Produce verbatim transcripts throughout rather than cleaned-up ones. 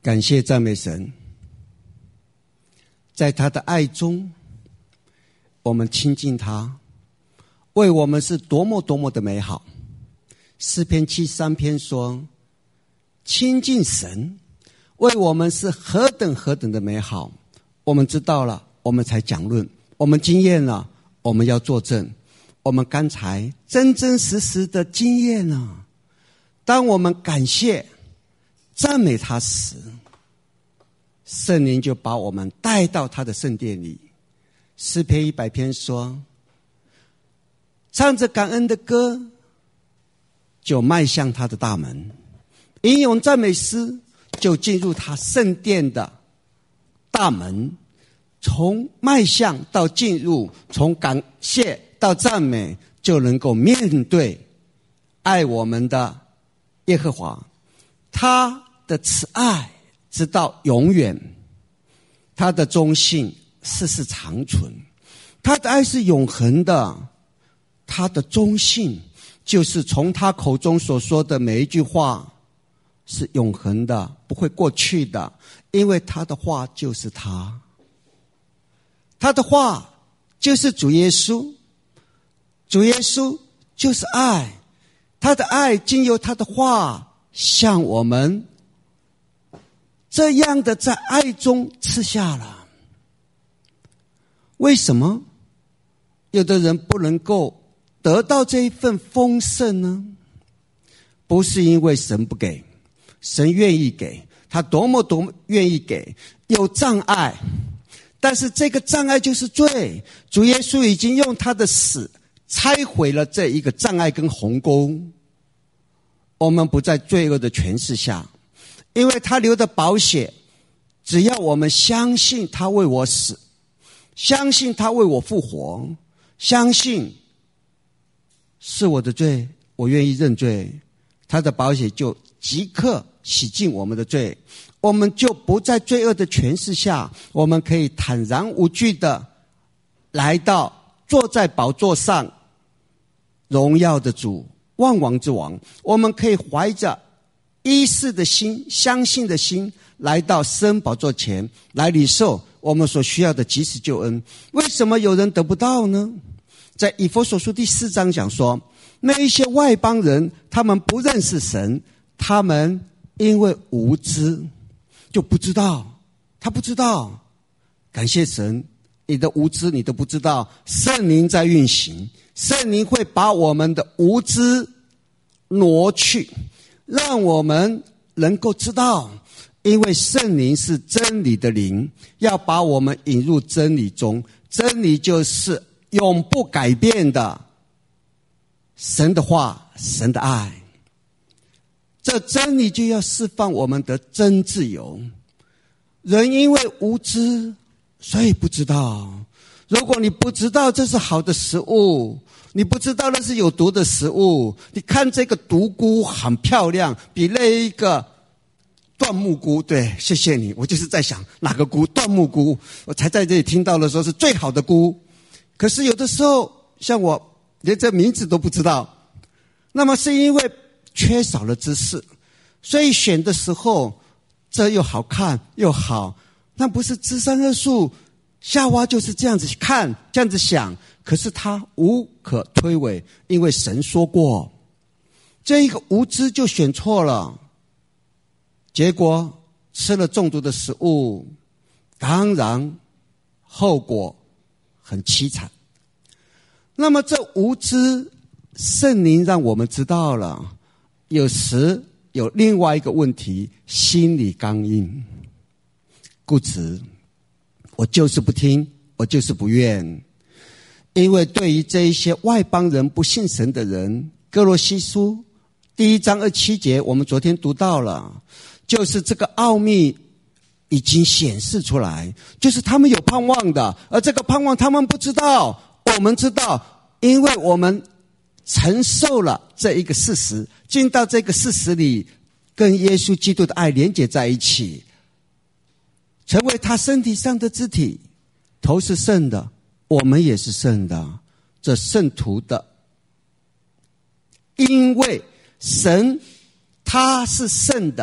感谢赞美神，在他的爱中我们亲近他，为我们是多么多么的美好。诗篇七十三篇说，亲近神为我们是何等何等的美好。我们知道了，我们才讲论，我们经验了，我们要作证。我们刚才真真实实的经验了，当我们感谢赞美他时，圣灵就把我们带到他的圣殿里。诗篇一百篇说，唱着感恩的歌，就迈向他的大门，吟咏赞美诗，就进入他圣殿的大门。从迈向到进入，从感谢到赞美，就能够面对爱我们的耶和华。他的慈爱直到永远，他的忠信世世长存，他的爱是永恒的，他的忠信就是从他口中所说的每一句话是永恒的，不会过去的，因为他的话就是他，他的话就是主耶稣，主耶稣就是爱，他的爱经由他的话向我们这样的在爱中赐下了。为什么有的人不能够得到这一份丰盛呢？不是因为神不给，神愿意给，他多么多么愿意给，有障碍，但是这个障碍就是罪。主耶稣已经用他的死拆毁了这一个障碍跟鸿沟，我们不在罪恶的权势下，因为他流的宝血，只要我们相信他为我死，相信他为我复活，相信是我的罪，我愿意认罪，他的宝血就即刻洗净我们的罪，我们就不在罪恶的权势下，我们可以坦然无惧的来到坐在宝座上荣耀的主，万王之王。我们可以怀着依恃的心，相信的心，来到施恩宝座前，来领受我们所需要的及时救恩。为什么有人得不到呢？在以弗所书第四章讲说，那一些外邦人，他们不认识神，他们因为无知就不知道，他不知道。感谢神，你的无知你都不知道，圣灵在运行，圣灵会把我们的无知挪去，让我们能够知道，因为圣灵是真理的灵，要把我们引入真理中。真理就是永不改变的神的话，神的爱。这真理就要释放我们的真自由。人因为无知，所以不知道。如果你不知道这是好的食物，你不知道那是有毒的食物，你看这个独菇很漂亮，比那一个椴木菇，对，谢谢你，我就是在想哪个菇，椴木菇，我才在这里听到的时候是最好的菇。可是有的时候像我连这名字都不知道，那么是因为缺少了知识，所以选的时候这又好看又好，那不是知善恶树。夏娃就是这样子看，这样子想，可是他无可推诿，因为神说过，这一个无知就选错了，结果吃了中毒的食物，当然后果很凄惨。那么这无知，圣灵让我们知道了，有时有另外一个问题，心理刚硬固执，我就是不听，我就是不愿。因为对于这一些外邦人不信神的人，哥罗西书第一章二七节我们昨天读到了，就是这个奥秘已经显示出来，就是他们有盼望的，而这个盼望他们不知道，我们知道，因为我们承受了这一个事实，进到这个事实里，跟耶稣基督的爱连结在一起，成为他身体上的肢体。头是圣的，我们也是圣的，这圣徒的，因为神他是圣的，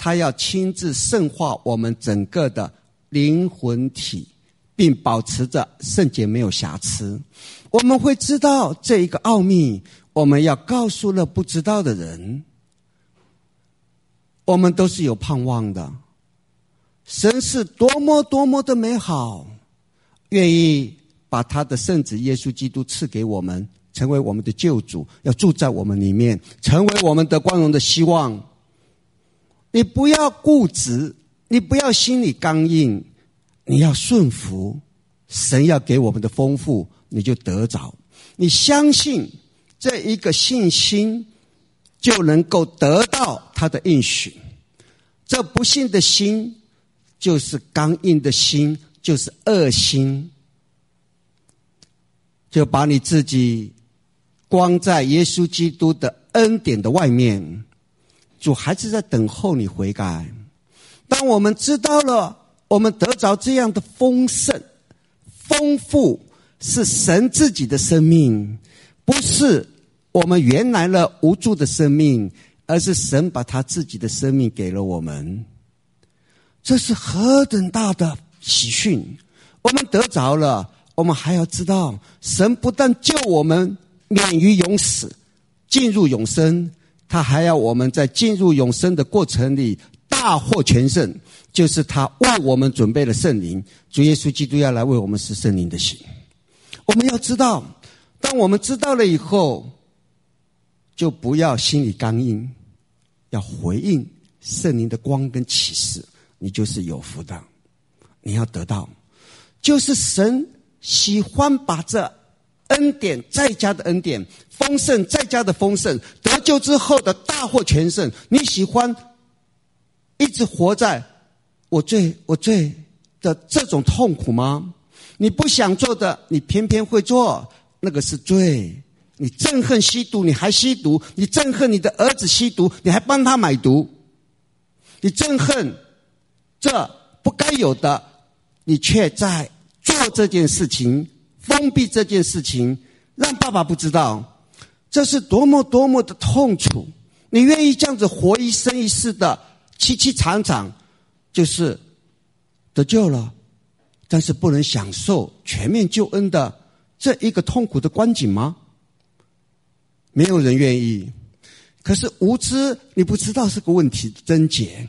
他要亲自圣化我们整个的灵魂体，并保持着圣洁没有瑕疵。我们会知道这一个奥秘，我们要告诉了不知道的人，我们都是有盼望的。神是多么多么的美好，愿意把他的圣子耶稣基督赐给我们，成为我们的救主，要住在我们里面，成为我们的光荣的希望。你不要固执，你不要心里刚硬，你要顺服神要给我们的丰富，你就得着。你相信这一个信心，就能够得到他的应许。这不信的心就是刚硬的心，就是恶心，就把你自己光在耶稣基督的恩典的外面，主还是在等候你悔改。当我们知道了，我们得着这样的丰盛丰富，是神自己的生命，不是我们原来的无助的生命，而是神把他自己的生命给了我们。这是何等大的喜讯！我们得着了，我们还要知道，神不但救我们免于永死，进入永生，他还要我们在进入永生的过程里大获全胜，就是他为我们准备了圣灵，主耶稣基督要来为我们施圣灵的洗。我们要知道，当我们知道了以后，就不要心里刚硬，要回应圣灵的光跟启示，你就是有福的。你要得到，就是神喜欢把这恩典再加的恩典，丰盛再加的丰盛，得救之后的大获全胜。你喜欢一直活在我最我最的这种痛苦吗？你不想做的，你偏偏会做，那个是罪。你憎恨吸毒，你还吸毒；你憎恨你的儿子吸毒，你还帮他买毒；你憎恨这不该有的，你却在做这件事情，封闭这件事情，让爸爸不知道，这是多么多么的痛楚。你愿意这样子活一生一世的凄凄惨惨，就是得救了，但是不能享受全面救恩的这一个痛苦的光景吗？没有人愿意。可是无知，你不知道是个问题的症结。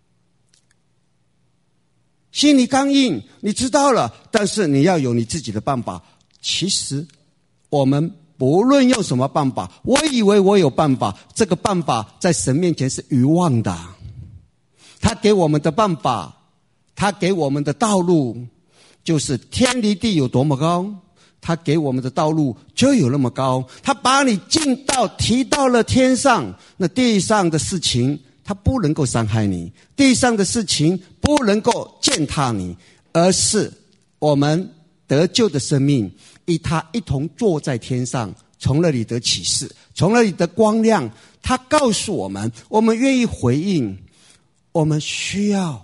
心里刚硬，你知道了，但是你要有你自己的办法。其实我们不论用什么办法，我以为我有办法，这个办法在神面前是愚妄的。他给我们的办法，他给我们的道路，就是天离地有多么高，他给我们的道路就有那么高。他把你进到提到了天上，那地上的事情他不能够伤害你，地上的事情不能够践踏你，而是我们得救的生命与他一同坐在天上，从那里得启示，从那里得光亮。他告诉我们，我们愿意回应，我们需要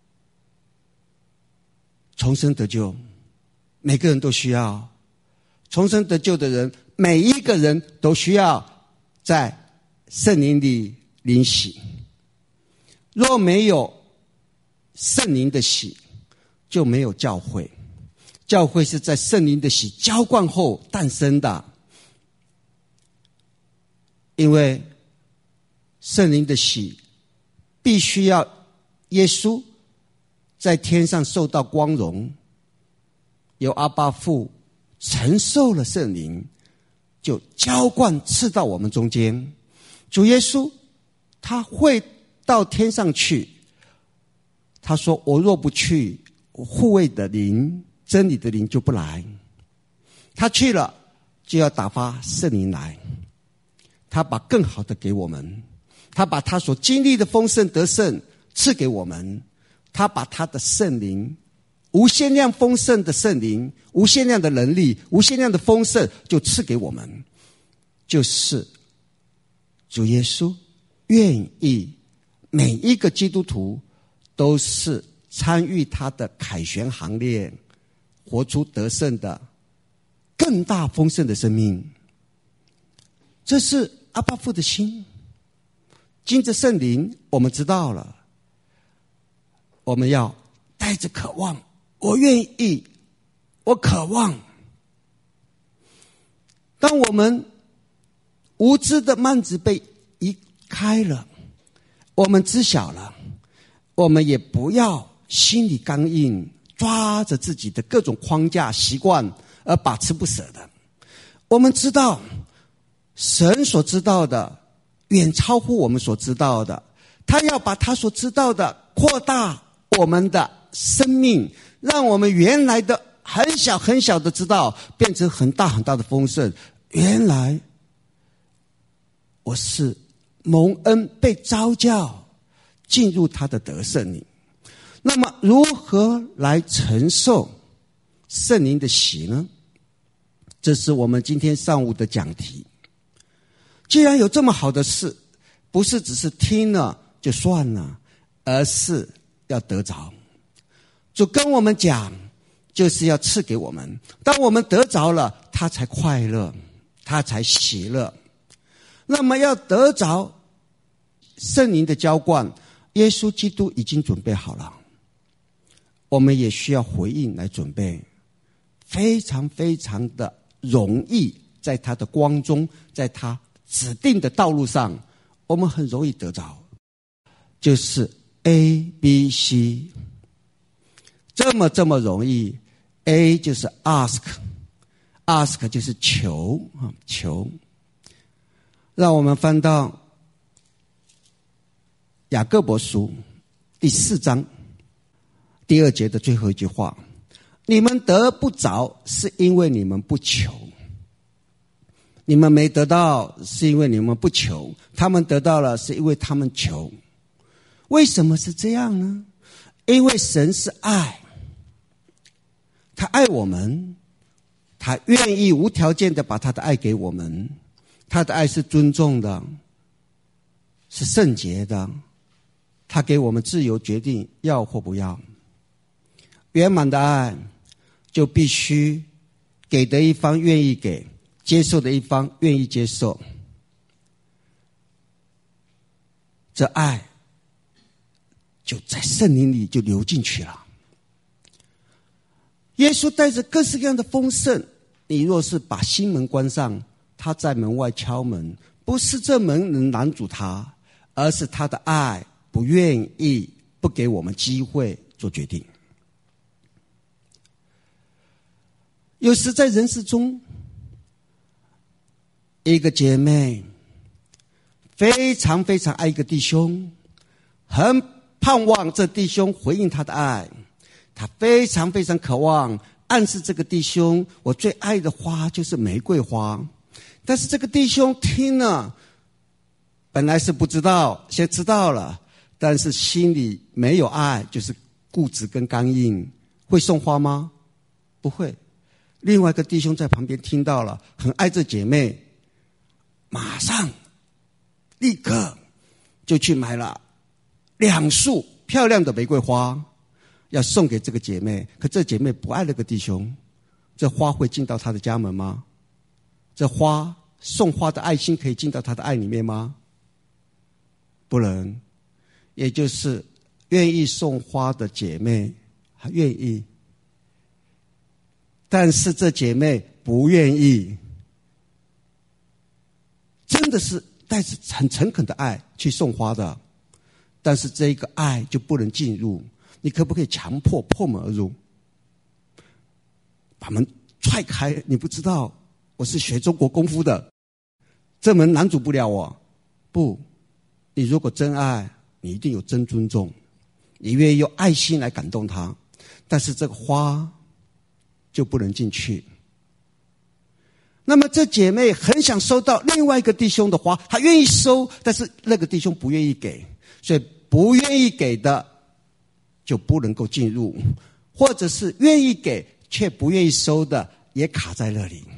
重生得救，每个人都需要重生得救的人，每一个人都需要在圣灵里领洗。若没有圣灵的洗，就没有教会。教会是在圣灵的洗浇灌后诞生的，因为圣灵的洗必须要耶稣在天上受到光荣，由阿爸父承受了圣灵，就浇灌赐到我们中间。主耶稣他会到天上去，他说，我若不去，护卫的灵真理的灵就不来。他去了，就要打发圣灵来，他把更好的给我们，他把他所经历的丰盛得胜赐给我们，他把他的圣灵，无限量丰盛的圣灵，无限量的能力，无限量的丰盛就赐给我们。就是主耶稣愿意每一个基督徒都是参与他的凯旋行列，活出得胜的更大丰盛的生命。这是阿爸父的心。经着圣灵，我们知道了我们要带着渴望，我愿意，我渴望。当我们无知的幔子被移开了，我们知晓了，我们也不要心里刚硬，抓着自己的各种框架习惯而把持不舍的。我们知道神所知道的远超乎我们所知道的，他要把他所知道的扩大我们的生命，让我们原来的很小很小的知道变成很大很大的丰盛。原来我是蒙恩被召叫进入他的得胜里。那么如何来承受圣灵的喜呢？这是我们今天上午的讲题。既然有这么好的事，不是只是听了就算了，而是要得着。主跟我们讲，就是要赐给我们，当我们得着了，他才快乐，他才喜乐。那么要得着圣灵的浇灌，耶稣基督已经准备好了，我们也需要回应来准备，非常非常的容易，在他的光中，在他指定的道路上，我们很容易得着。就是 A B C 这么这么容易。 A 就是 ask， ask 就是求求。让我们翻到雅各伯书第四章第二节的最后一句话：你们得不着，是因为你们不求。你们没得到，是因为你们不求；他们得到了，是因为他们求。为什么是这样呢？因为神是爱，他爱我们，他愿意无条件的把他的爱给我们。他的爱是尊重的，是圣洁的，他给我们自由决定要或不要。圆满的爱就必须给的一方愿意给，接受的一方愿意接受，这爱就在圣灵里就流进去了。耶稣带着各式各样的丰盛，你若是把心门关上，他在门外敲门，不是这门能拦阻他，而是他的爱不愿意，不给我们机会做决定。有时在人世中，一个姐妹非常非常爱一个弟兄，很盼望这弟兄回应他的爱，他非常非常渴望暗示这个弟兄，我最爱的花就是玫瑰花。但是这个弟兄听了，本来是不知道，现在知道了，但是心里没有爱，就是固执跟刚硬。会送花吗？不会。另外一个弟兄在旁边听到了，很爱这姐妹，马上立刻就去买了两束漂亮的玫瑰花，要送给这个姐妹。可这姐妹不爱那个弟兄，这花会进到她的家门吗？这花送花的爱心可以进到她的爱里面吗？不能。也就是愿意送花的姐妹还愿意，但是这姐妹不愿意，真的是带着很诚恳的爱去送花的，但是这个爱就不能进入。你可不可以强迫破门而入，把门踹开？你不知道我是学中国功夫的，这门拦阻不了我。不，你如果真爱，你一定有真尊重，你愿意用爱心来感动他，但是这个花就不能进去。那么这姐妹很想收到另外一个弟兄的花，她愿意收，但是那个弟兄不愿意给，所以不愿意给的就不能够进入，或者是愿意给却不愿意收的也卡在那里。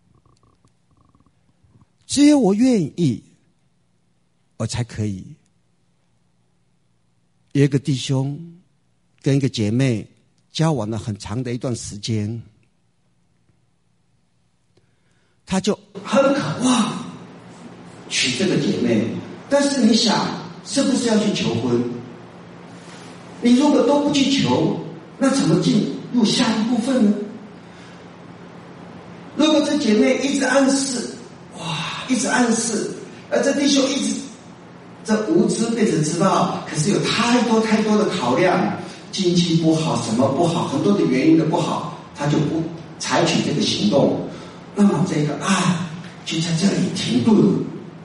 只有我愿意，我才可以。有一个弟兄跟一个姐妹交往了很长的一段时间，他就很渴望娶这个姐妹，但是你想是不是要去求婚？ 你如果都不去求，那怎么进入下一部分呢？如果这姐妹一直暗示，哇，一直暗示，而这弟兄一直这无知变成知道，可是有太多太多的考量，经济不好，什么不好，很多的原因的不好，他就不采取这个行动，那么这个爱就在这里停顿了。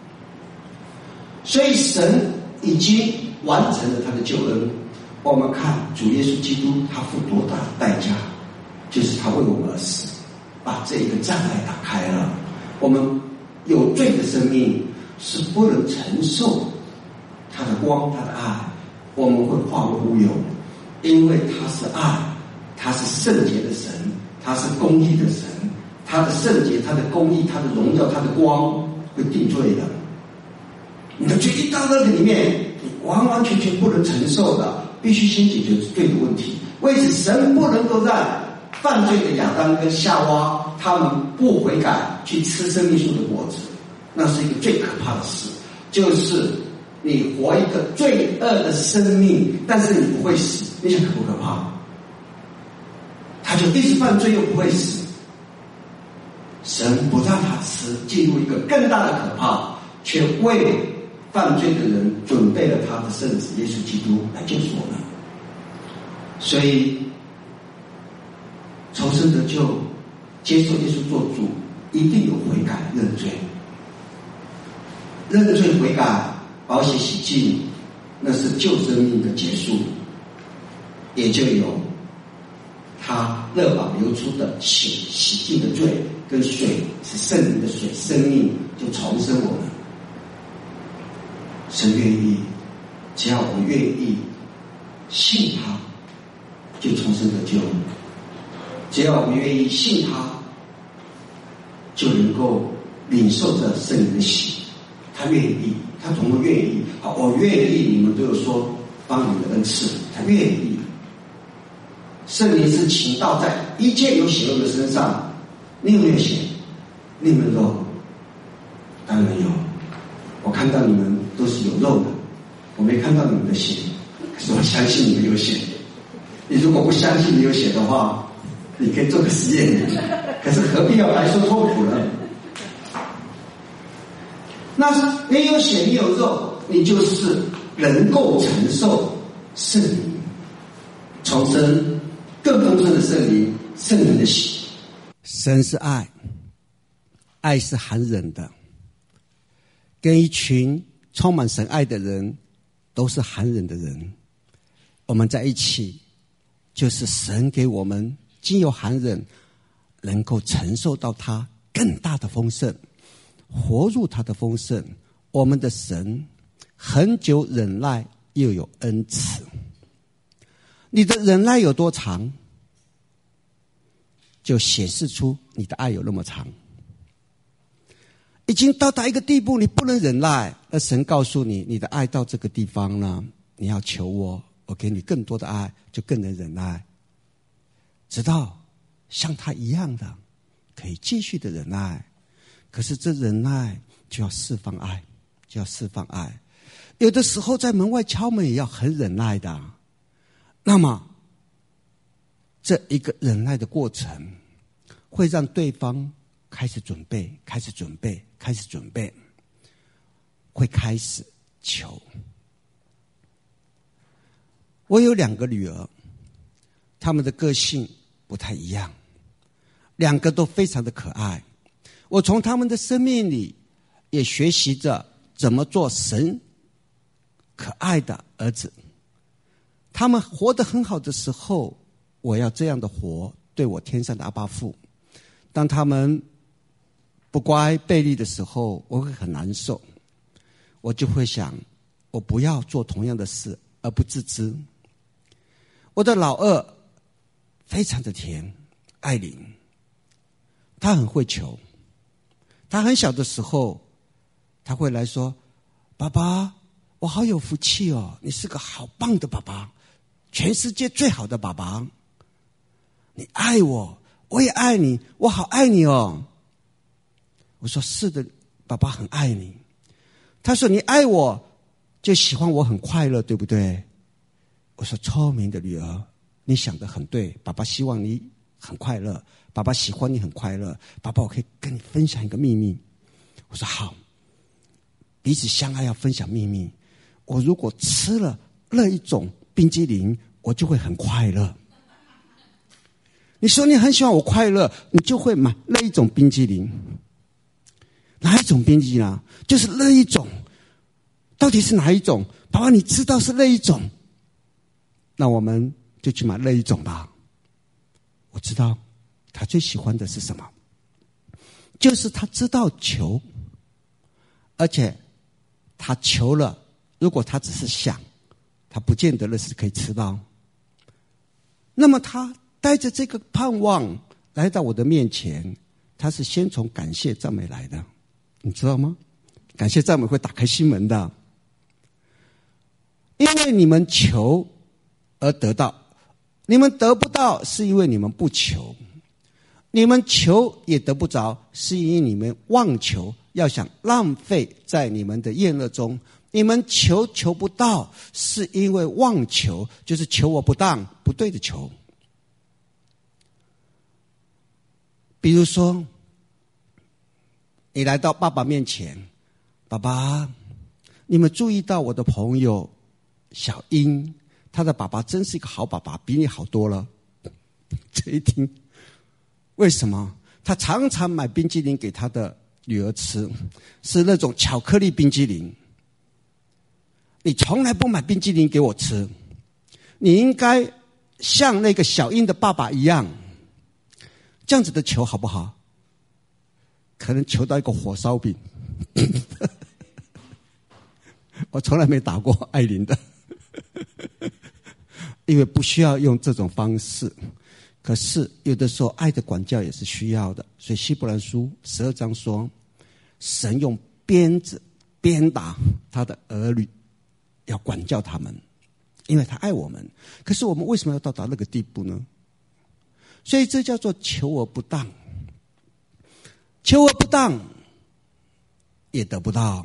所以神已经完成了他的救恩。我们看主耶稣基督，他付多大的代价，就是他为我们而死，把这一个障碍打开了。我们有罪的生命是不能承受他的光，他的爱，我们会化为乌有，因为他是爱，他是圣洁的神，他是公义的神，他的圣洁，他的公义，他的荣耀，他的光会定罪的。你的罪一到那个里面，你完完全全不能承受的，必须先解决罪的问题。为此，神不能够让犯罪的亚当跟夏娃他们不悔改去吃生命树的果子，那是一个最可怕的事，就是你活一个罪恶的生命，但是你不会死，你想可不可怕？他就一直犯罪又不会死，神不让他吃，进入一个更大的可怕，却为犯罪的人准备了他的圣子耶稣基督来救赎我们。所以重生得救，接受耶稣做主，一定有悔改认罪，认罪悔改，宝血洗净，那是救生命的结束，也就有他热宝流出的血洗净的罪，跟水是圣灵的水，生命就重生我们。神愿意，只要我们愿意信他，就重生得救。只要我们愿意信他，就能够领受着圣灵的喜。他愿意，他总会愿意。好，我愿意，你们都有说方言的恩赐，他愿意。圣灵是倾倒在一切有血肉的身上。你有没有血？你有没有肉？当然有。我看到你们都是有肉的，我没看到你们的血，可是我相信你们有血。你如果不相信你有血的话，你可以做个实验，可是何必要白说痛苦呢？那你有血，你有肉，你就是能够承受圣灵重生更丰盛的圣灵，圣灵的喜。神是爱，爱是含忍的，跟一群充满神爱的人都是含忍的人，我们在一起，就是神给我们经由含忍能够承受到他更大的丰盛，活入他的丰盛。我们的神恒久忍耐，又有恩慈。你的忍耐有多长，就显示出你的爱有那么长。已经到达一个地步，你不能忍耐，而神告诉你，你的爱到这个地方了，你要求我，我给你更多的爱，就更能忍耐，直到像他一样的可以继续的忍耐。可是这忍耐就要释放爱，就要释放爱。有的时候在门外敲门也要很忍耐的。那么这一个忍耐的过程会让对方开始准备，开始准备，开始准备，会开始求。我有两个女儿，她们的个性不太一样，两个都非常的可爱。我从她们的生命里也学习着怎么做神可爱的儿子。他们活得很好的时候，我要这样的活，对我天上的阿爸父。当他们不乖背逆的时候，我会很难受，我就会想，我不要做同样的事而不自知。我的老二非常的甜，艾琳，他很会求。他很小的时候，他会来说，爸爸，我好有福气哦，你是个好棒的爸爸，全世界最好的爸爸，你爱我，我也爱你，我好爱你哦。我说是的，爸爸很爱你。他说你爱我就喜欢我很快乐，对不对？我我说聪明的女儿，你想得很对，爸爸希望你很快乐，爸爸喜欢你很快乐，爸爸我可以跟你分享一个秘密。我说好，彼此相爱要分享秘密。我如果吃了那一种冰激凌，我就会很快乐。你说你很喜欢我快乐，你就会买那一种冰激凌。哪一种冰激凌啊？就是那一种。到底是哪一种？爸爸你知道是那一种，那我们就去买那一种吧。我知道他最喜欢的是什么，就是他知道求，而且他求了，如果他只是想，他不见得那是可以吃到。那么他带着这个盼望来到我的面前，他是先从感谢赞美来的，你知道吗？感谢赞美会打开心门的。因为你们求而得到，你们得不到是因为你们不求，你们求也得不着是因为你们妄求，要想浪费在你们的宴乐中。你们求求不到是因为妄求，就是求我不当不对的求。比如说你来到爸爸面前，爸爸你们注意到我的朋友小英，他的爸爸真是一个好爸爸，比你好多了。这一听，为什么？他常常买冰激凌给他的女儿吃，是那种巧克力冰激凌。你从来不买冰激凌给我吃，你应该像那个小英的爸爸一样，这样子的求好不好？可能求到一个火烧饼。我从来没打过艾琳的。因为不需要用这种方式，可是有的时候爱的管教也是需要的。所以希伯来书十二章说，神用鞭子鞭打他的儿女，要管教他们，因为他爱我们。可是我们为什么要到达那个地步呢？所以这叫做求而不当，求而不当也得不到。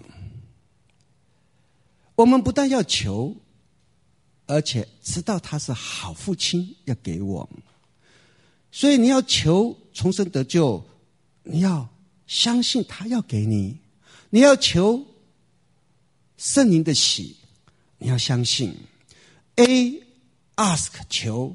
我们不但要求，而且知道他是好父亲要给我。所以你要求重生得救，你要相信他要给你。你要求圣灵的喜，你要相信。 A ask 求，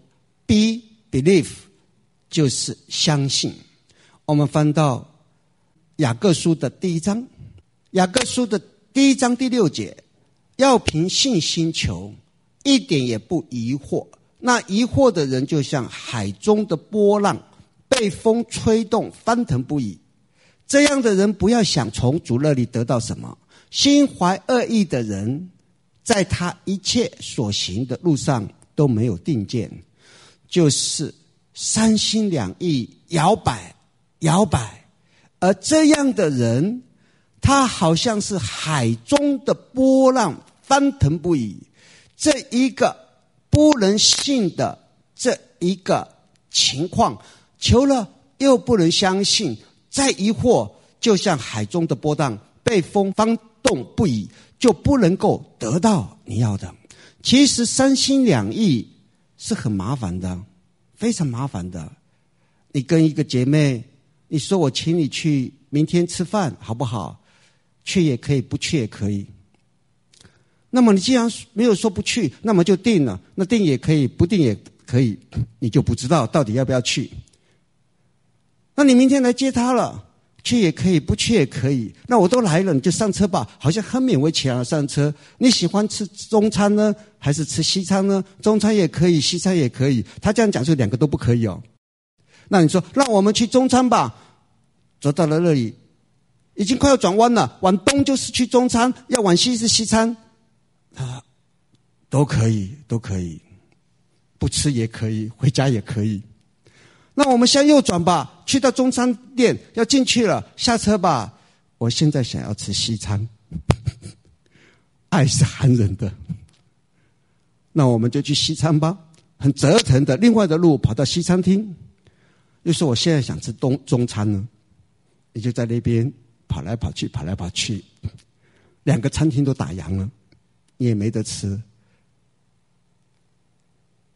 B believe 就是相信。我们翻到雅各书的第一章，雅各书的第一章第六节，要凭信心求，一点也不疑惑。那疑惑的人就像海中的波浪，被风吹动，翻腾不已。这样的人不要想从主那里得到什么。心怀恶意的人，在他一切所行的路上都没有定见，就是三心两意，摇摆摇摆。而这样的人，他好像是海中的波浪，翻腾不已。这一个不能信的这一个情况，求了又不能相信，再疑惑，就像海中的波浪，被风翻动不已，就不能够得到你要的。其实三心两意是很麻烦的，非常麻烦的。你跟一个姐妹，你说我请你去明天吃饭好不好？去也可以，不去也可以。那么你既然没有说不去，那么就定了。那定也可以，不定也可以，你就不知道到底要不要去。那你明天来接他了，去也可以，不去也可以。那我都来了，你就上车吧，好像很勉为其难上车。你喜欢吃中餐呢，还是吃西餐呢？中餐也可以，西餐也可以。他这样讲，就两个都不可以哦。那你说，让我们去中餐吧。走到了那里，已经快要转弯了，往东就是去中餐，要往西是西餐。啊，都可以，都可以，不吃也可以，回家也可以。那我们向右转吧，去到中餐店，要进去了，下车吧。我现在想要吃西餐。爱是寒人的，那我们就去西餐吧。很折腾的，另外的路跑到西餐厅，又说我现在想吃东中餐呢，你就在那边跑来跑去，跑来跑去，两个餐厅都打烊了。你也没得吃，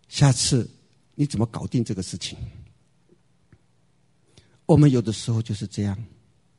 下次你怎么搞定这个事情？我们有的时候就是这样，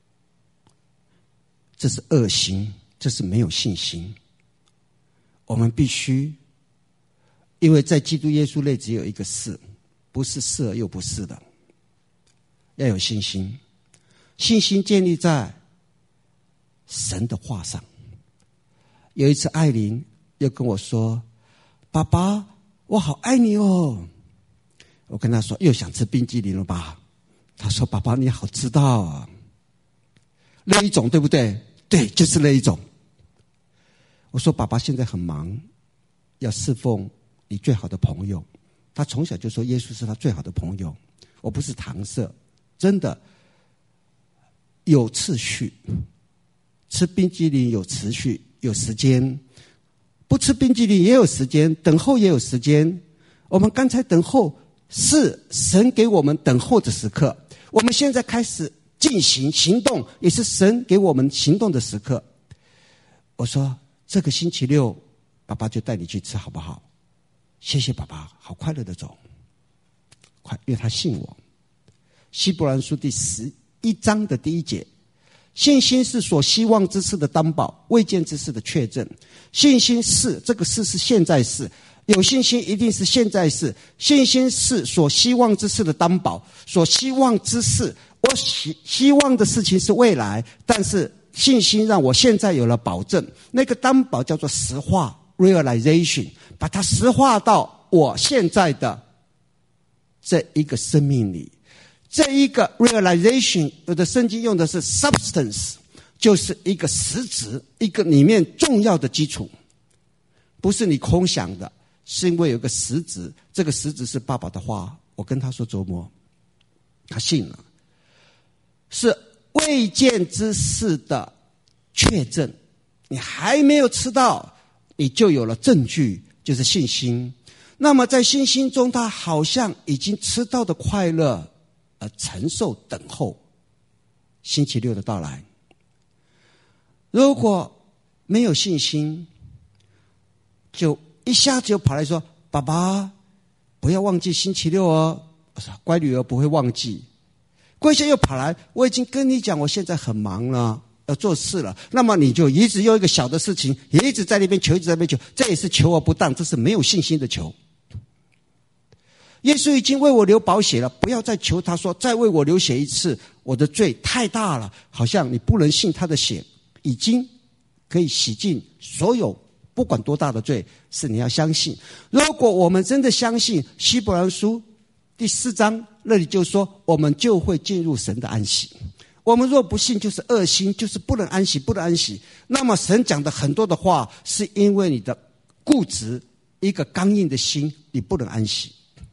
这是恶行，这是没有信心。我们必须，因为在基督耶稣内只有一个是，不是是而又不是的，要有信心。信心建立在神的话上。有一次艾琳又跟我说，爸爸，我好爱你哦。我跟他说，又想吃冰激凌了吧？他说，爸爸你好知道啊。那一种对不对？对，就是那一种。我说，爸爸现在很忙，要侍奉你最好的朋友。他从小就说耶稣是他最好的朋友。我不是搪塞，真的有次序，吃冰激凌有次序，有时间，不吃冰激凌也有时间，等候也有时间。我们刚才等候是神给我们等候的时刻，我们现在开始进行行动，也是神给我们行动的时刻。我说这个星期六爸爸就带你去吃好不好？谢谢爸爸，好快乐的走。快，因为他信我。希伯来书第十一章的第一节，信心是所希望之事的担保，未见之事的确证。信心是，这个是是现在式，有信心一定是现在式。信心是所希望之事的担保，所希望之事，我希希望的事情是未来，但是信心让我现在有了保证。那个担保叫做实化 realization， 把它实化到我现在的这一个生命里。这一个 realization， 有的圣经用的是 substance， 就是一个实质，一个里面重要的基础，不是你空想的，是因为有个实质，这个实质是爸爸的话，我跟他说周末，他信了，是未见之事的确证。你还没有吃到，你就有了证据，就是信心。那么在信心中，他好像已经吃到的快乐，而承受等候星期六的到来。如果没有信心，就一下子就跑来说，爸爸不要忘记星期六哦。我说乖女儿不会忘记。过一下又跑来，我已经跟你讲我现在很忙了，要做事了。那么你就一直用一个小的事情，也一直在那边求，一直在那边求，这也是求而不当，这是没有信心的求。耶稣已经为我流宝血了，不要再求他说再为我流血一次，我的罪太大了，好像你不能信他的血已经可以洗净所有不管多大的罪，是你要相信。如果我们真的相信，希伯来书第四章那里就说，我们就会进入神的安息。我们若不信，就是恶心，就是不能安息，不能安息。那么神讲的很多的话，是因为你的固执，一个刚硬的心，你不能安息。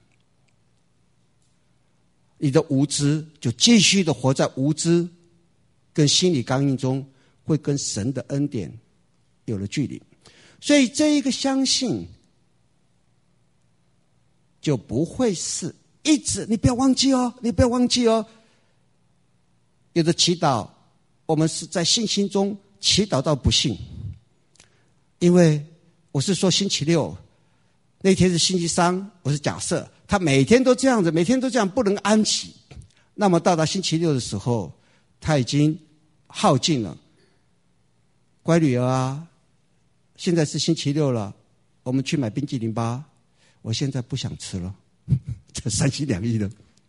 你的无知就继续的活在无知跟心理刚硬中，会跟神的恩典有了距离。所以这一个相信就不会是一直，你不要忘记哦，你不要忘记哦。有的祈祷我们是在信心中祈祷到不信，因为我是说星期六那天是星期三，我是假设他每天都这样子，每天都这样不能安息，那么到达星期六的时候他已经耗尽了。乖女儿啊，现在是星期六了，我们去买冰淇淋吧，我现在不想吃了。这三心两意的。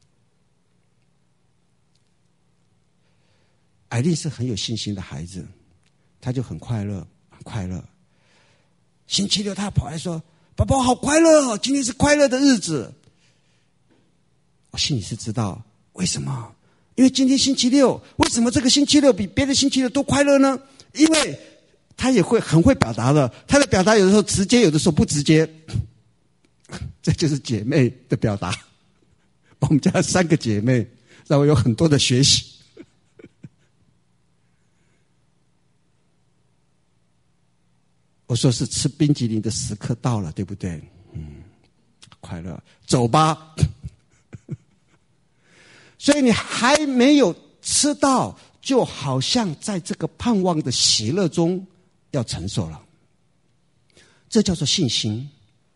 艾丽是很有信心的孩子，她就很快乐，很快乐。星期六她跑来说，爸爸我好快乐哦，今天是快乐的日子。我心里是知道为什么，因为今天星期六，为什么这个星期六比别的星期六都快乐呢？因为他也会很会表达的，他的表达有的时候直接，有的时候不直接，这就是姐妹的表达。我们家三个姐妹让我有很多的学习。我说是吃冰淇淋的时刻到了，对不对？嗯，快乐，走吧。所以你还没有吃到，就好像在这个盼望的喜乐中要承受了。这叫做信心。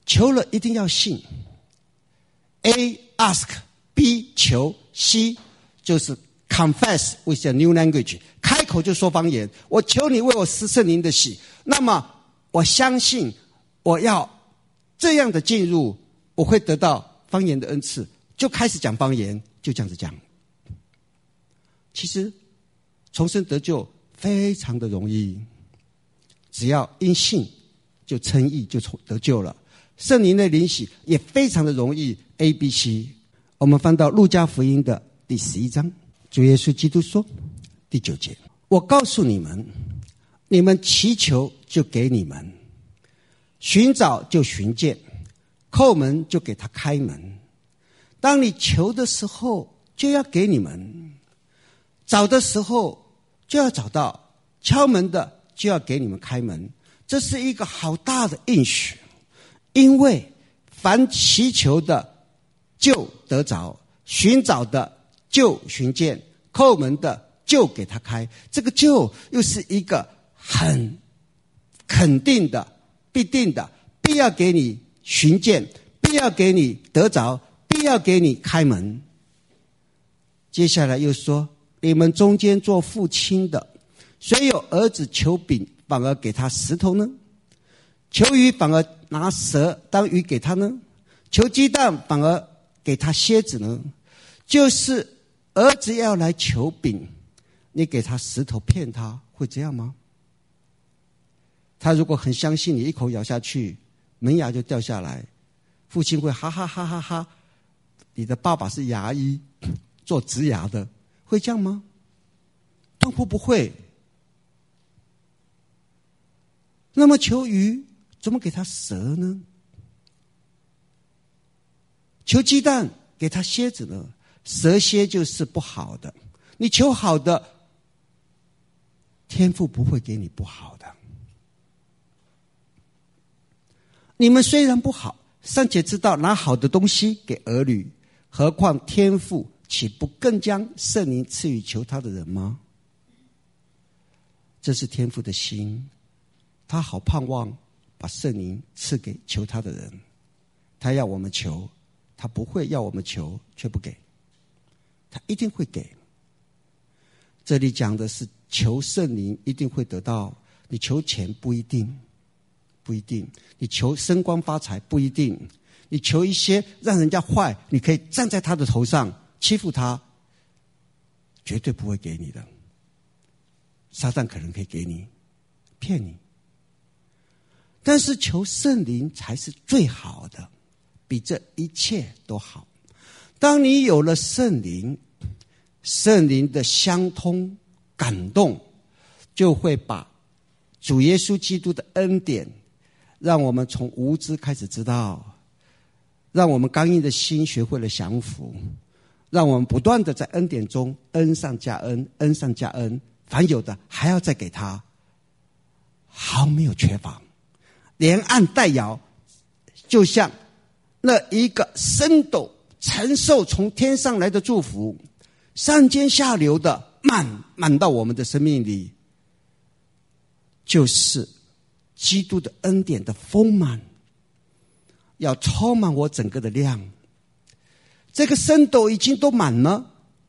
求了一定要信。A ask, B 求 C 就是 confess with a new language， 开口就说方言。我求你为我施圣灵的洗，那么我相信我要这样的进入，我会得到方言的恩赐，就开始讲方言，就这样子讲。其实重生得救非常的容易，只要因信就称义，就得救了。圣灵的灵洗也非常的容易 A B C。 我们翻到路加福音的第十一章，主耶稣基督说第九节，我告诉你们，你们祈求就给你们，寻找就寻见，叩门就给他开门。当你求的时候就要给你们，找的时候就要找到，敲门的就要给你们开门。这是一个好大的应许，因为凡祈求的就得着，寻找的就寻见，叩门的就给他开。这个就又是一个很肯定的、必定的，必要给你寻见，必要给你得着，必要给你开门。接下来又说，你们中间做父亲的，谁有儿子求饼反而给他石头呢？求鱼反而拿蛇当鱼给他呢？求鸡蛋反而给他蝎子呢？就是儿子要来求饼，你给他石头骗他，会这样吗？他如果很相信你，一口咬下去门牙就掉下来，父亲会哈哈哈哈哈，你的爸爸是牙医做植牙的，会这样吗？当然不会。那么求鱼怎么给他蛇呢？求鸡蛋给他蝎子呢？蛇蝎就是不好的，你求好的，天父不会给你不好的。你们虽然不好，尚且知道拿好的东西给儿女，何况天父岂不更将圣灵赐予求他的人吗？这是天父的心，他好盼望把圣灵赐给求他的人。他要我们求，他不会要我们求却不给，他一定会给。这里讲的是求圣灵一定会得到，你求钱不一定，不一定，你求升官发财不一定，你求一些让人家坏，你可以站在他的头上欺负他，绝对不会给你的。撒旦可能可以给你，骗你，但是求圣灵才是最好的，比这一切都好。当你有了圣灵，圣灵的相通感动，就会把主耶稣基督的恩典，让我们从无知开始知道，让我们刚硬的心学会了降服，让我们不断的在恩典中恩上加恩，恩上加恩，凡有的还要再给他，毫没有缺乏，连按带摇，就像那一个升斗承受从天上来的祝福，上尖下流的满满到我们的生命里，就是基督的恩典的丰满，要充满我整个的量。这个升斗已经都满了，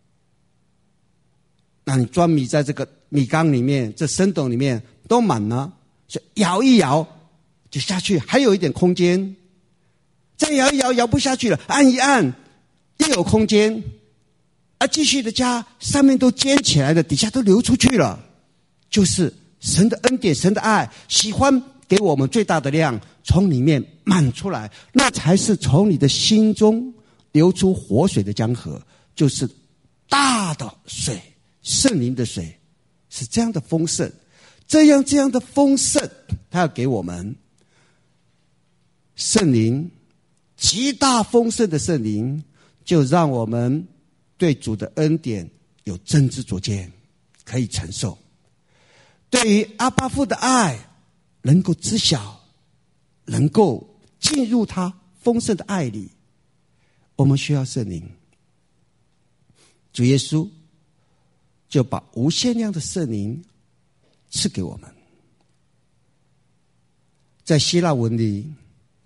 那你装米在这个米缸里面，这升斗里面都满了，所以摇一摇就下去，还有一点空间，再摇一摇摇不下去了，按一按又有空间，啊，继续的加，上面都尖起来了，底下都流出去了。就是神的恩典，神的爱，喜欢给我们最大的量，从里面满出来，那才是从你的心中流出活水的江河，就是大的水，圣灵的水，是这样的丰盛，这样这样的丰盛，他要给我们圣灵，极大丰盛的圣灵，就让我们对主的恩典有真知灼见，可以承受。对于阿爸父的爱能够知晓，能够进入他丰盛的爱里，我们需要圣灵。主耶稣就把无限量的圣灵赐给我们。在希腊文里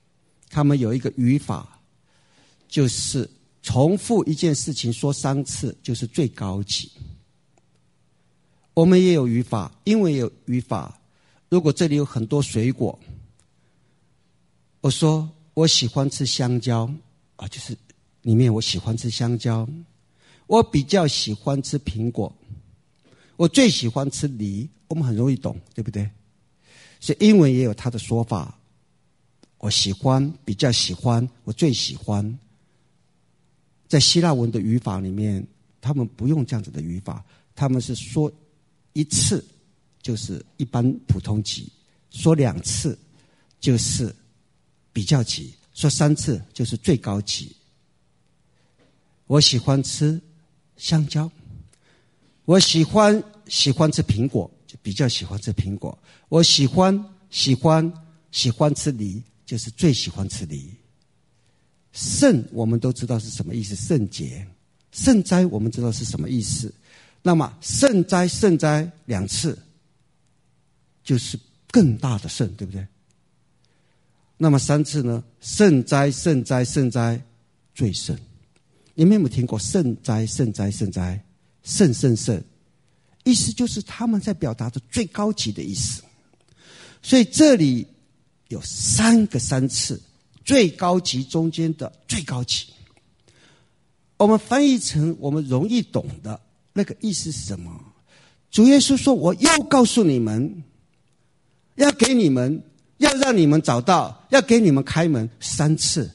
他们有一个语法，就是重复一件事情说三次就是最高级。我们也有语法，英文也有语法。如果这里有很多水果，我说我喜欢吃香蕉啊，就是里面我喜欢吃香蕉。我比较喜欢吃苹果，我最喜欢吃梨。我们很容易懂，对不对？所以英文也有它的说法。我喜欢，比较喜欢，我最喜欢。在希腊文的语法里面，他们不用这样子的语法，他们是说一次就是一般普通级，说两次就是比较级，说三次就是最高级。我喜欢吃香蕉，我喜欢喜欢吃苹果，就比较喜欢吃苹果。我喜欢喜欢喜欢吃梨，就是最喜欢吃梨。圣我们都知道是什么意思，圣洁。圣哉我们知道是什么意思。那么圣哉圣哉两次就是更大的圣，对不对？那么三次呢？圣哉圣哉圣哉最圣。你们有没有听过圣哉圣哉圣哉圣圣圣？意思就是他们在表达着最高级的意思。所以这里有三个三次，最高级中间的最高级。我们翻译成我们容易懂的那个意思是什么？主耶稣说，我又告诉你们，要给你们，要让你们找到，要给你们开门三次，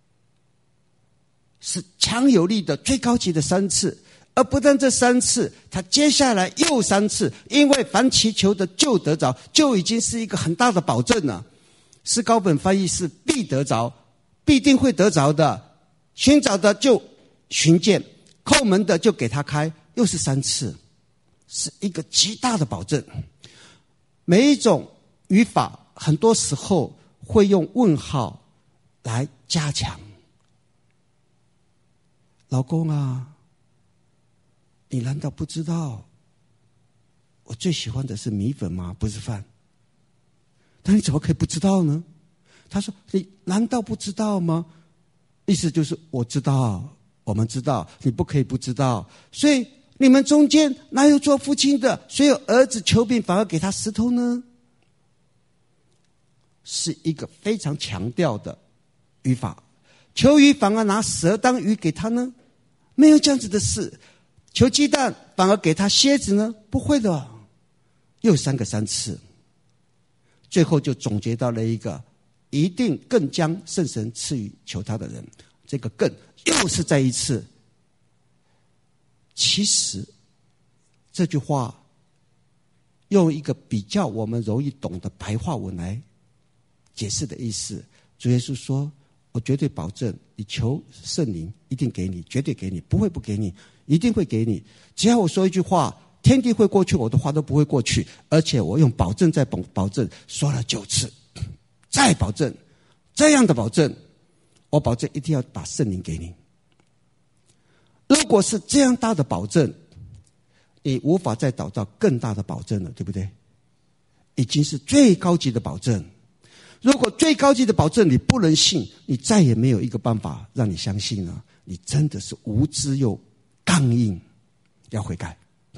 是强有力的最高级的三次。而不但这三次，他接下来又三次，因为凡祈求的就得着，就已经是一个很大的保证了。是高本翻译是必得着，必定会得着的，寻找的就寻见，叩门的就给他开，又是三次，是一个极大的保证。每一种语法很多时候会用问号来加强。老公啊，你难道不知道我最喜欢的是米粉吗？不是饭。但你怎么可以不知道呢？他说，你难道不知道吗？意思就是我知道，我们知道，你不可以不知道。所以你们中间哪有做父亲的，谁有儿子求饼反而给他石头呢？是一个非常强调的语法。求鱼反而拿蛇当鱼给他呢？没有这样子的事。求鸡蛋反而给他蝎子呢？不会的。又三个三次，最后就总结到了一个，一定更将圣神赐予求他的人。这个更又是再一次。其实这句话用一个比较我们容易懂的白话文来解释的意思，主耶稣说，我绝对保证你求圣灵一定给你，绝对给你，不会不给你，一定会给你。只要我说一句话，天地会过去，我的话都不会过去。而且我用保证再保保证，说了九次，再保证，这样的保证，我保证一定要把圣灵给你。如果是这样大的保证，你无法再找到更大的保证了，对不对？已经是最高级的保证。如果最高级的保证你不能信，你再也没有一个办法让你相信了。你真的是无知又刚硬，要悔改。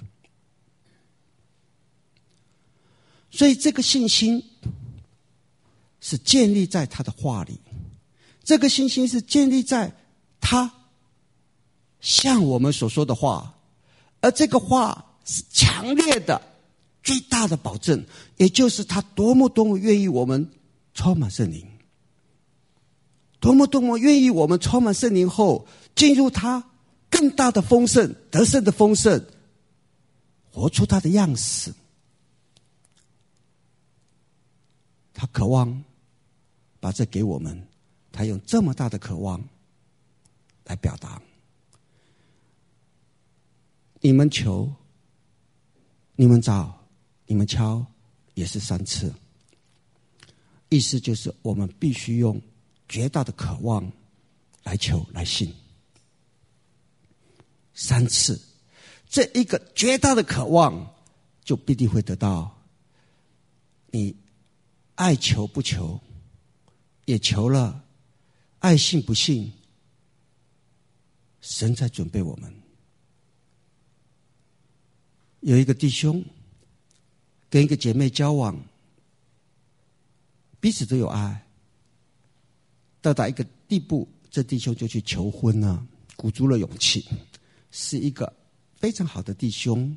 所以这个信心是建立在他的话里，这个信心是建立在他像我们所说的话，而这个话是强烈的最大的保证，也就是他多么多么愿意我们充满圣灵，多么多么愿意我们充满圣灵后进入他更大的丰盛，得胜的丰盛，活出他的样式。他渴望把这给我们，他用这么大的渴望来表达。你们求，你们找，你们敲，也是三次。意思就是我们必须用绝大的渴望来求来信。三次，这一个绝大的渴望就必定会得到。你爱求不求，也求了， 爱信不信，神在准备我们。有一个弟兄跟一个姐妹交往，彼此都有爱，到达一个地步，这弟兄就去求婚了，鼓足了勇气，是一个非常好的弟兄，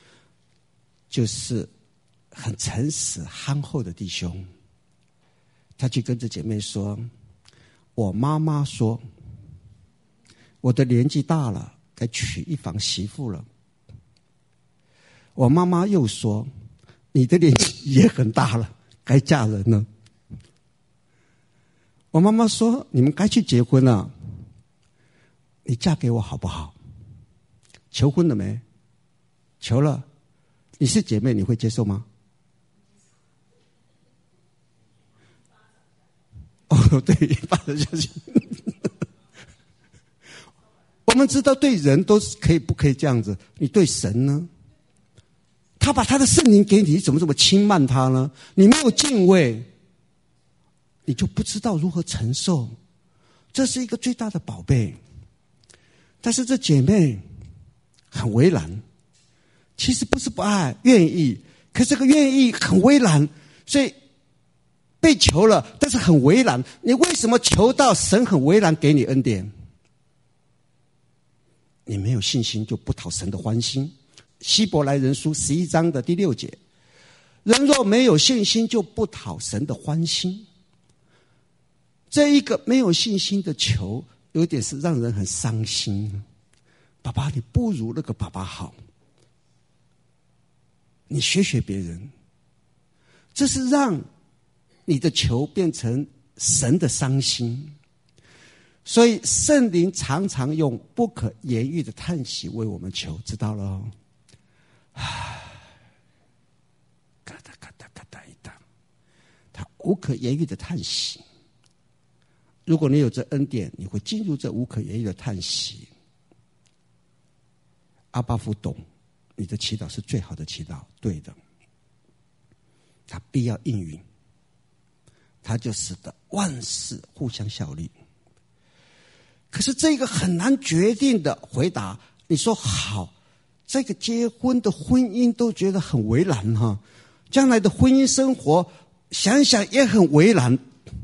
就是很诚实憨厚的弟兄。他去跟这姐妹说，我妈妈说我的年纪大了，该娶一房媳妇了。我妈妈又说，你的年纪也很大了，该嫁人了。我妈妈说，你们该去结婚了，你嫁给我好不好？求婚了没？求了。你是姐妹，你会接受吗？哦，对，巴掌下去。我们知道对人都是可以，不可以这样子。你对神呢？他把他的圣灵给你，你怎么这么轻慢他呢？你没有敬畏，你就不知道如何承受。这是一个最大的宝贝。但是这姐妹很为难，其实不是不爱，愿意，可是这个愿意很为难，所以被求了，但是很为难。你为什么求到神很为难给你恩典？你没有信心，就不讨神的欢心。希伯来人书十一章的第六节，人若没有信心，就不讨神的欢心。这一个没有信心的求，有点是让人很伤心。爸爸，你不如那个爸爸好，你学学别人，这是让你的求变成神的伤心。所以圣灵常常用不可言喻的叹息为我们求，知道了哦。嘎哒嘎哒嘎哒一哒，他无可言喻的叹息。如果你有这恩典，你会进入这无可言喻的叹息。阿爸父懂你的祈祷是最好的祈祷，对的，他必要应允，他就使得万事互相效力。可是这个很难决定的回答，你说好，这个结婚的婚姻都觉得很为难哈，将来的婚姻生活想想也很为难。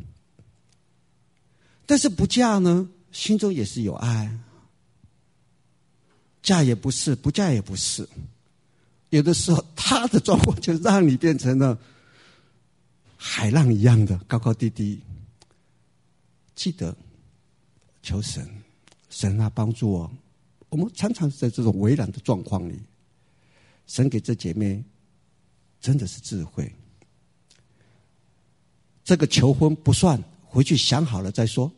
但是不嫁呢，心中也是有爱，嫁也不是，不嫁也不是。有的时候他的状况就让你变成了海浪一样的高高低低。记得求神，神啊帮助我。我们常常在这种为难的状况里，神给这姐妹真的是智慧。这个求婚不算，回去想好了再说。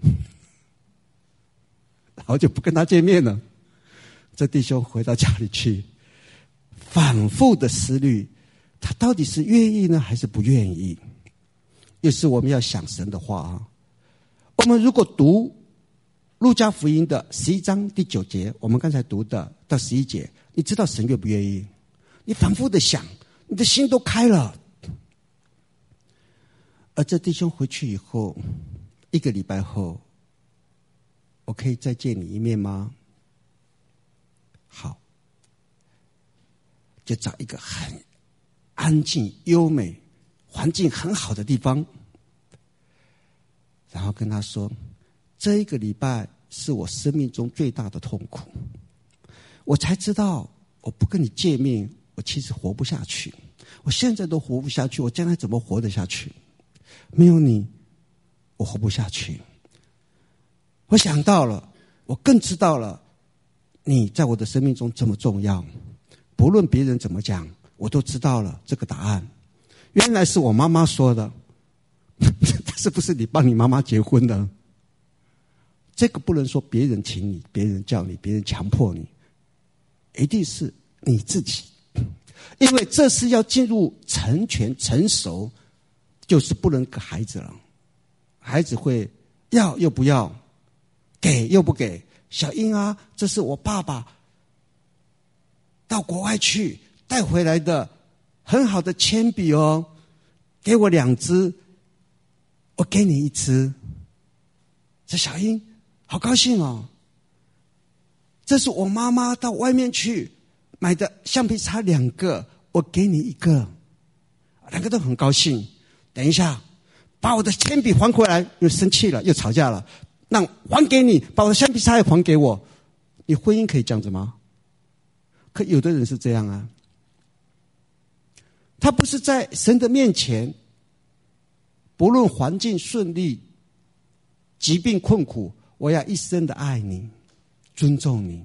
好久不跟他见面了，这弟兄回到家里去，反复的思虑，他到底是愿意呢，还是不愿意？又是我们要想神的话啊。我们如果读路加福音的十一章第九节，我们刚才读的到十一节，你知道神愿不愿意？你反复的想，你的心都开了。而这弟兄回去以后，一个礼拜后，我可以再见你一面吗？好，就找一个很安静、优美、环境很好的地方，然后跟他说，这一个礼拜是我生命中最大的痛苦，我才知道我不跟你见面，我其实活不下去。我现在都活不下去，我将来怎么活得下去？没有你，我活不下去。我想到了，我更知道了你在我的生命中这么重要，不论别人怎么讲，我都知道了这个答案。原来是我妈妈说的，是不是你帮你妈妈结婚的？这个不能说别人请你，别人叫你，别人强迫你，一定是你自己。因为这是要进入成全成熟，就是不能给孩子了。孩子会要又不要，给又不给。小英啊，这是我爸爸到国外去带回来的很好的铅笔哦，给我两支，我给你一支。 这小英好高兴哦，这是我妈妈到外面去买的橡皮擦两个，我给你一个。两个都很高兴。等一下，把我的铅笔还回来，又生气了，又吵架了。那还给你，把我的橡皮擦也还给我。你婚姻可以这样子吗？可有的人是这样啊，他不是在神的面前，不论环境顺利、疾病困苦，我要一生的爱你、尊重你。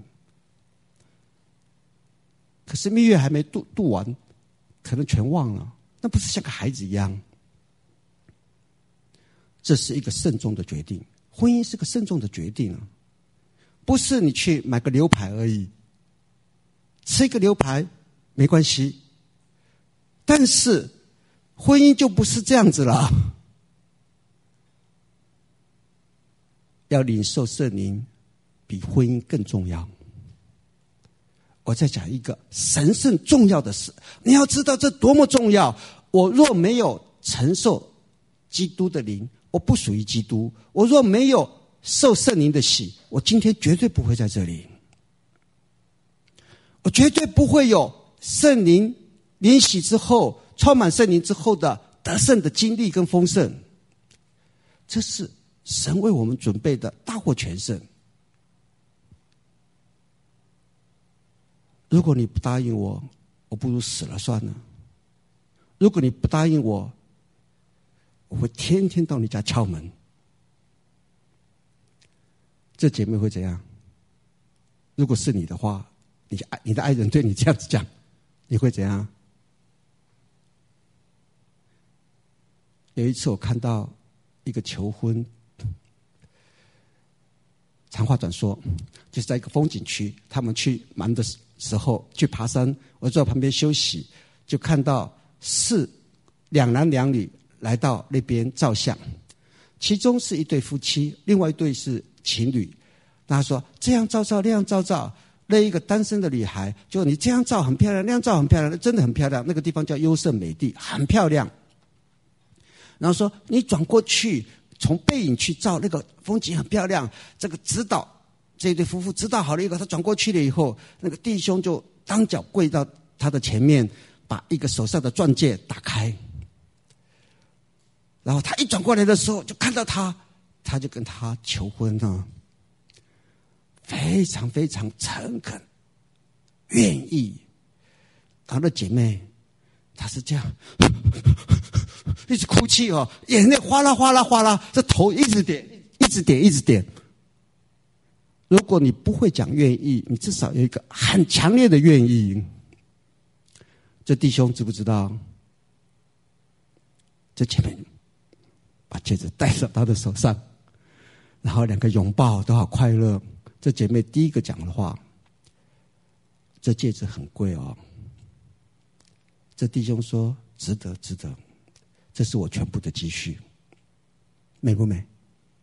可是蜜月还没度度完，可能全忘了，那不是像个孩子一样？这是一个慎重的决定，婚姻是个慎重的决定啊，不是你去买个牛排而已，吃一个牛排没关系，但是婚姻就不是这样子了。要领受圣灵比婚姻更重要。我再讲一个神圣重要的事，你要知道这多么重要。我若没有承受基督的灵，我不属于基督。我若没有受圣灵的洗，我今天绝对不会在这里。我绝对不会有圣灵灵洗之后，充满圣灵之后的得胜的经历跟丰盛。这是神为我们准备的大获全胜。如果你不答应我，我不如死了算了。如果你不答应我，我会天天到你家敲门。这姐妹会怎样？如果是你的话，你你的爱人对你这样子讲，你会怎样？有一次我看到一个求婚，长话短说，就是在一个风景区，他们去忙的时候去爬山，我坐在旁边休息，就看到是两男两女来到那边照相，其中是一对夫妻，另外一对是情侣。他说这样照照那样照照，那一个单身的女孩就你这样照很漂亮，那样照很漂亮，真的很漂亮，那个地方叫优胜美地，很漂亮。然后说你转过去从背影去照，那个风景很漂亮。这个指导这一对夫妇指导好了以后，他转过去了以后，那个弟兄就当脚跪到他的前面，把一个手上的钻戒打开。然后他一转过来的时候，就看到他，他就跟他求婚了，非常非常诚恳，愿意。然后那姐妹，她是这样。一直哭泣哦，眼泪哗啦哗啦哗啦，这头一直点，一直点，一直点。如果你不会讲愿意，你至少有一个很强烈的愿意。这弟兄知不知道？这姐妹把戒指戴到他的手上，然后两个拥抱都好快乐。这姐妹第一个讲的话：这戒指很贵哦。这弟兄说：值得，值得。这是我全部的积蓄，美不美？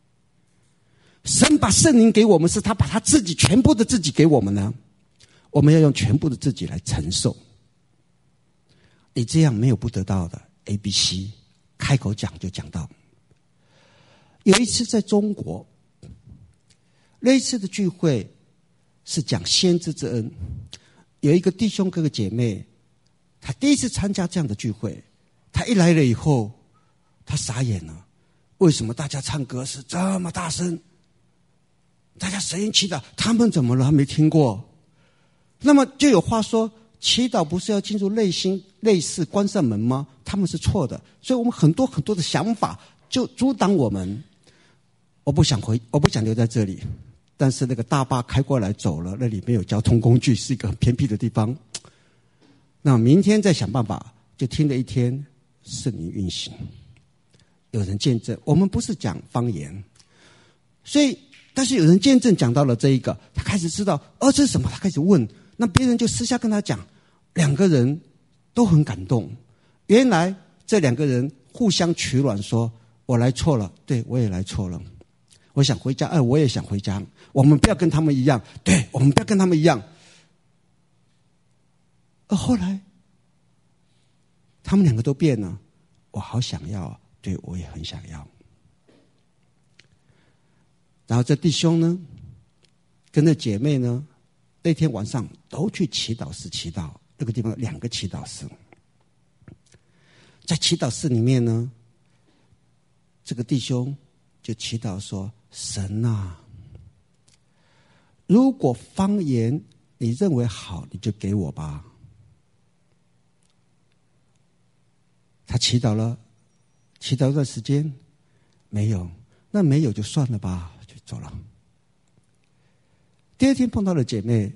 神把圣灵给我们，是他把他自己全部的自己给我们呢，我们要用全部的自己来承受。你这样没有不得到的 A B C， 开口讲就讲到。有一次在中国，那一次的聚会是讲先知之恩，有一个弟兄哥哥姐妹，他第一次参加这样的聚会。他一来了以后，他傻眼了。为什么大家唱歌是这么大声？大家神音祈祷，他们怎么了？他没听过。那么就有话说，祈祷不是要进入内心内室关上门吗？他们是错的。所以我们很多很多的想法就阻挡我们。我不想回，我不想留在这里。但是那个大巴开过来走了，那里没有交通工具，是一个很偏僻的地方。那明天再想办法。就听了一天圣灵运行，有人见证。我们不是讲方言，所以但是有人见证讲到了这一个，他开始知道哦这是什么，他开始问，那别人就私下跟他讲，两个人都很感动。原来这两个人互相取暖，说我来错了，对，我也来错了，我想回家，哎，我也想回家，我们不要跟他们一样，对，我们不要跟他们一样。而后来他们两个都变了，我好想要，对，我也很想要。 然后这弟兄呢，跟着姐妹呢，那天晚上都去祈祷室祈祷。那个地方有两个祈祷室，在祈祷室里面呢，这个弟兄就祈祷说：神啊，如果方言你认为好，你就给我吧。他祈祷了，祈祷一段时间没有，那没有就算了吧，就走了。第二天碰到了姐妹，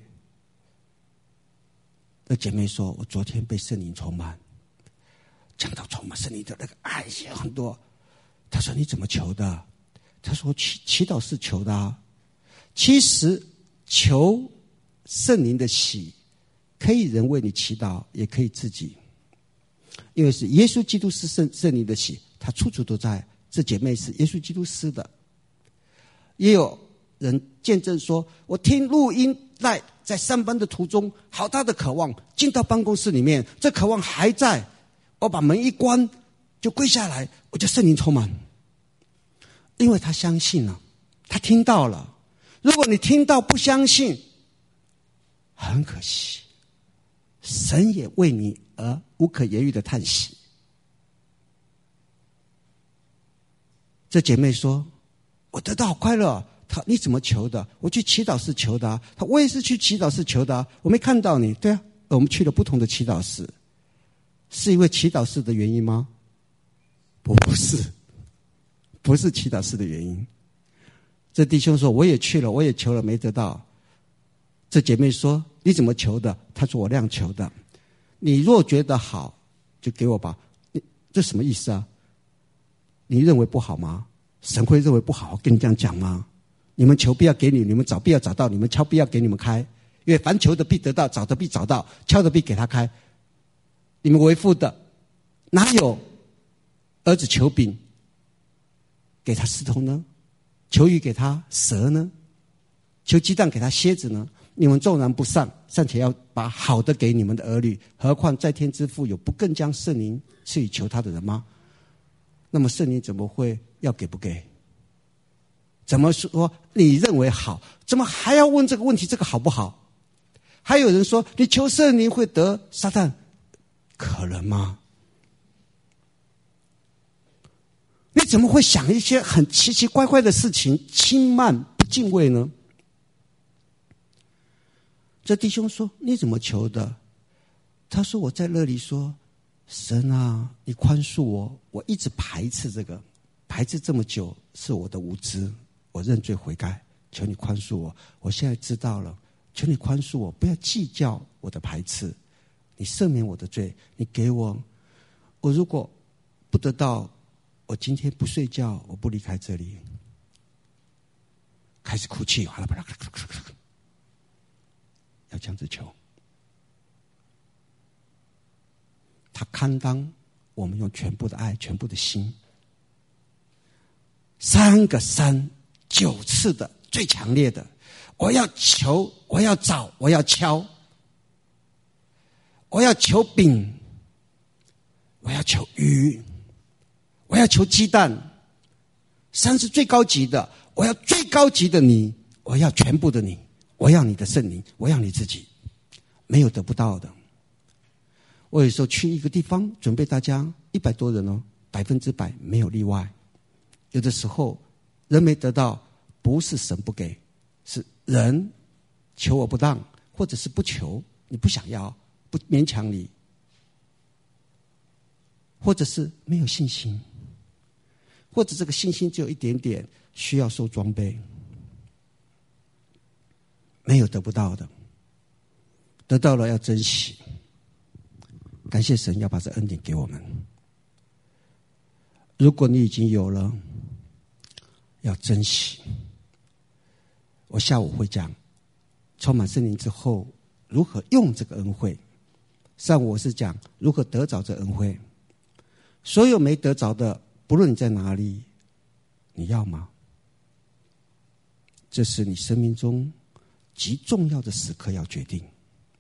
那姐妹说：我昨天被圣灵充满。讲到充满圣灵的那个爱也很多。她说：你怎么求的？她说：祈祈祷是求的啊。其实求圣灵的喜，可以人为你祈祷，也可以自己。因为是耶稣基督是圣圣灵的喜，他处处都在。这姐妹是耶稣基督施的。也有人见证说：我听录音带，在上班的途中，好大的渴望，进到办公室里面，这渴望还在，我把门一关，就跪下来，我就圣灵充满。因为他相信了，他听到了。如果你听到不相信，很可惜，神也为你而无可言喻的叹息。这姐妹说：我得到好快乐。他你怎么求的？我去祈祷室求的啊。他我也是去祈祷室求的啊。我没看到你。对啊，我们去了不同的祈祷室，是因为祈祷室的原因吗？不是，不是祈祷室的原因。这弟兄说：我也去了，我也求了，没得到。这姐妹说：你怎么求的？他说：我那样求的。你若觉得好，就给我吧。你这什么意思啊？你认为不好吗？神会认为不好跟你这样讲吗？你们求必要给你，你们找必要找到，你们敲必要给你们开。因为凡求的必得到，找的必找到，敲的必给他开。你们为父的，哪有儿子求饼给他石头呢？求鱼给他蛇呢？求鸡蛋给他蝎子呢？你们纵然不善，尚且要把好的给你们的儿女，何况在天之父有不更将圣灵赐予求他的人吗？那么圣灵怎么会要给不给？怎么说你认为好，怎么还要问这个问题，这个好不好？还有人说你求圣灵会得撒旦，可能吗？你怎么会想一些很奇奇怪怪的事情，轻慢不敬畏呢？这弟兄说：你怎么求的？他说：我在那里说，神啊，你宽恕我，我一直排斥这个，排斥这么久，是我的无知，我认罪悔改，求你宽恕我。我现在知道了，求你宽恕我，不要计较我的排斥，你赦免我的罪，你给我，我如果不得到，我今天不睡觉，我不离开这里。开始哭泣，要这样子求。他堪当我们用全部的爱，全部的心，三个三九次的最强烈的，我要求，我要找，我要敲，我要求饼，我要求鱼，我要求鸡蛋。三是最高级的，我要最高级的你，我要全部的你，我要你的圣灵，我要你自己，没有得不到的。我有时候去一个地方，准备大家一百多人哦，百分之百没有例外。有的时候人没得到，不是神不给，是人求我不当，或者是不求，你不想要，不勉强你，或者是没有信心，或者这个信心只有一点点，需要受装备。没有得不到的，得到了要珍惜。感谢神要把这恩典给我们。如果你已经有了，要珍惜。我下午会讲充满圣灵之后如何用这个恩惠，上午我是讲如何得着这恩惠。所有没得着的，不论你在哪里，你要吗？这是你生命中极重要的时刻，要决定，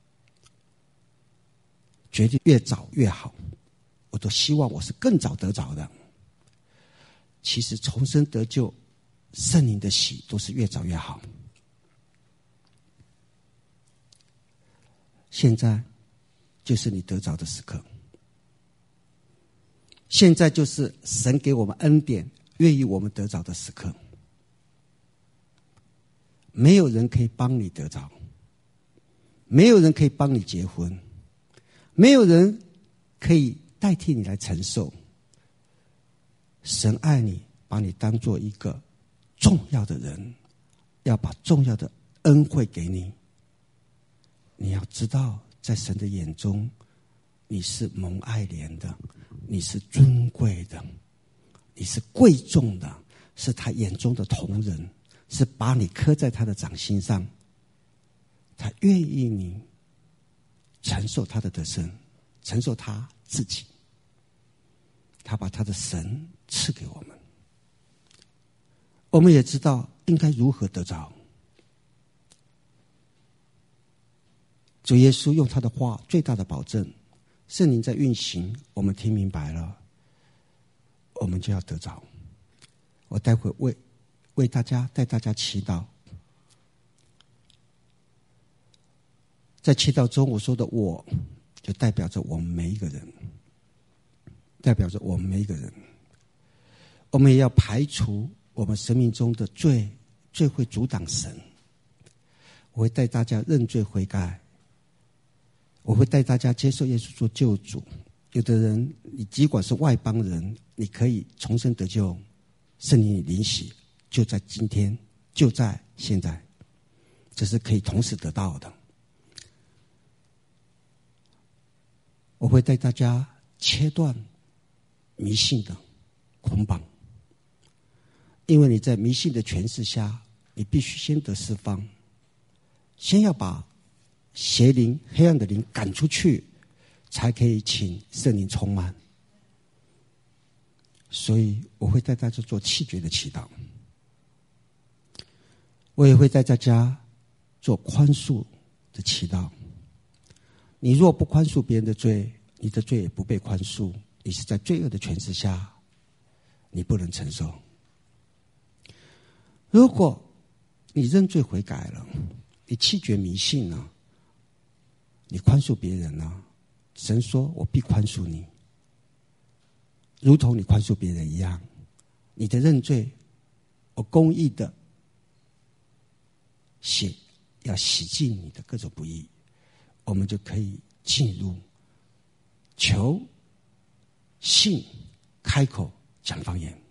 决定越早越好。我都希望我是更早得着的。其实重生得救圣灵的喜都是越早越好。现在就是你得着的时刻，现在就是神给我们恩典愿意我们得着的时刻。没有人可以帮你得着，没有人可以帮你结婚，没有人可以代替你来承受。神爱你，把你当作一个重要的人，要把重要的恩惠给你。你要知道，在神的眼中，你是蒙爱怜的，你是尊贵的，你是贵重的，是他眼中的同人，是把你刻在他的掌心上。他愿意你承受他的得胜，承受他自己。他把他的神赐给我们，我们也知道应该如何得着。主耶稣用他的话最大的保证，圣灵在运行，我们听明白了，我们就要得着。我待会为为大家带大家祈祷。在祈祷中我说的我，就代表着我们每一个人，代表着我们每一个人。我们也要排除我们生命中的罪，罪会阻挡神。我会带大家认罪悔改，我会带大家接受耶稣做救主。有的人，你尽管是外邦人，你可以重生得救，圣灵里领洗，就在今天，就在现在，这是可以同时得到的。我会带大家切断迷信的捆绑，因为你在迷信的权势下，你必须先得释放，先要把邪灵、黑暗的灵赶出去，才可以请圣灵充满。所以我会带大家做弃绝的祈祷，我也会带大家做宽恕的祈祷。你若不宽恕别人的罪，你的罪也不被宽恕，你是在罪恶的权势下，你不能承受。如果你认罪悔改了，你弃绝迷信了，你宽恕别人了，神说我必宽恕你，如同你宽恕别人一样。你的认罪，我公义的血要洗净你的各种不义，我们就可以进入求信开口讲方言。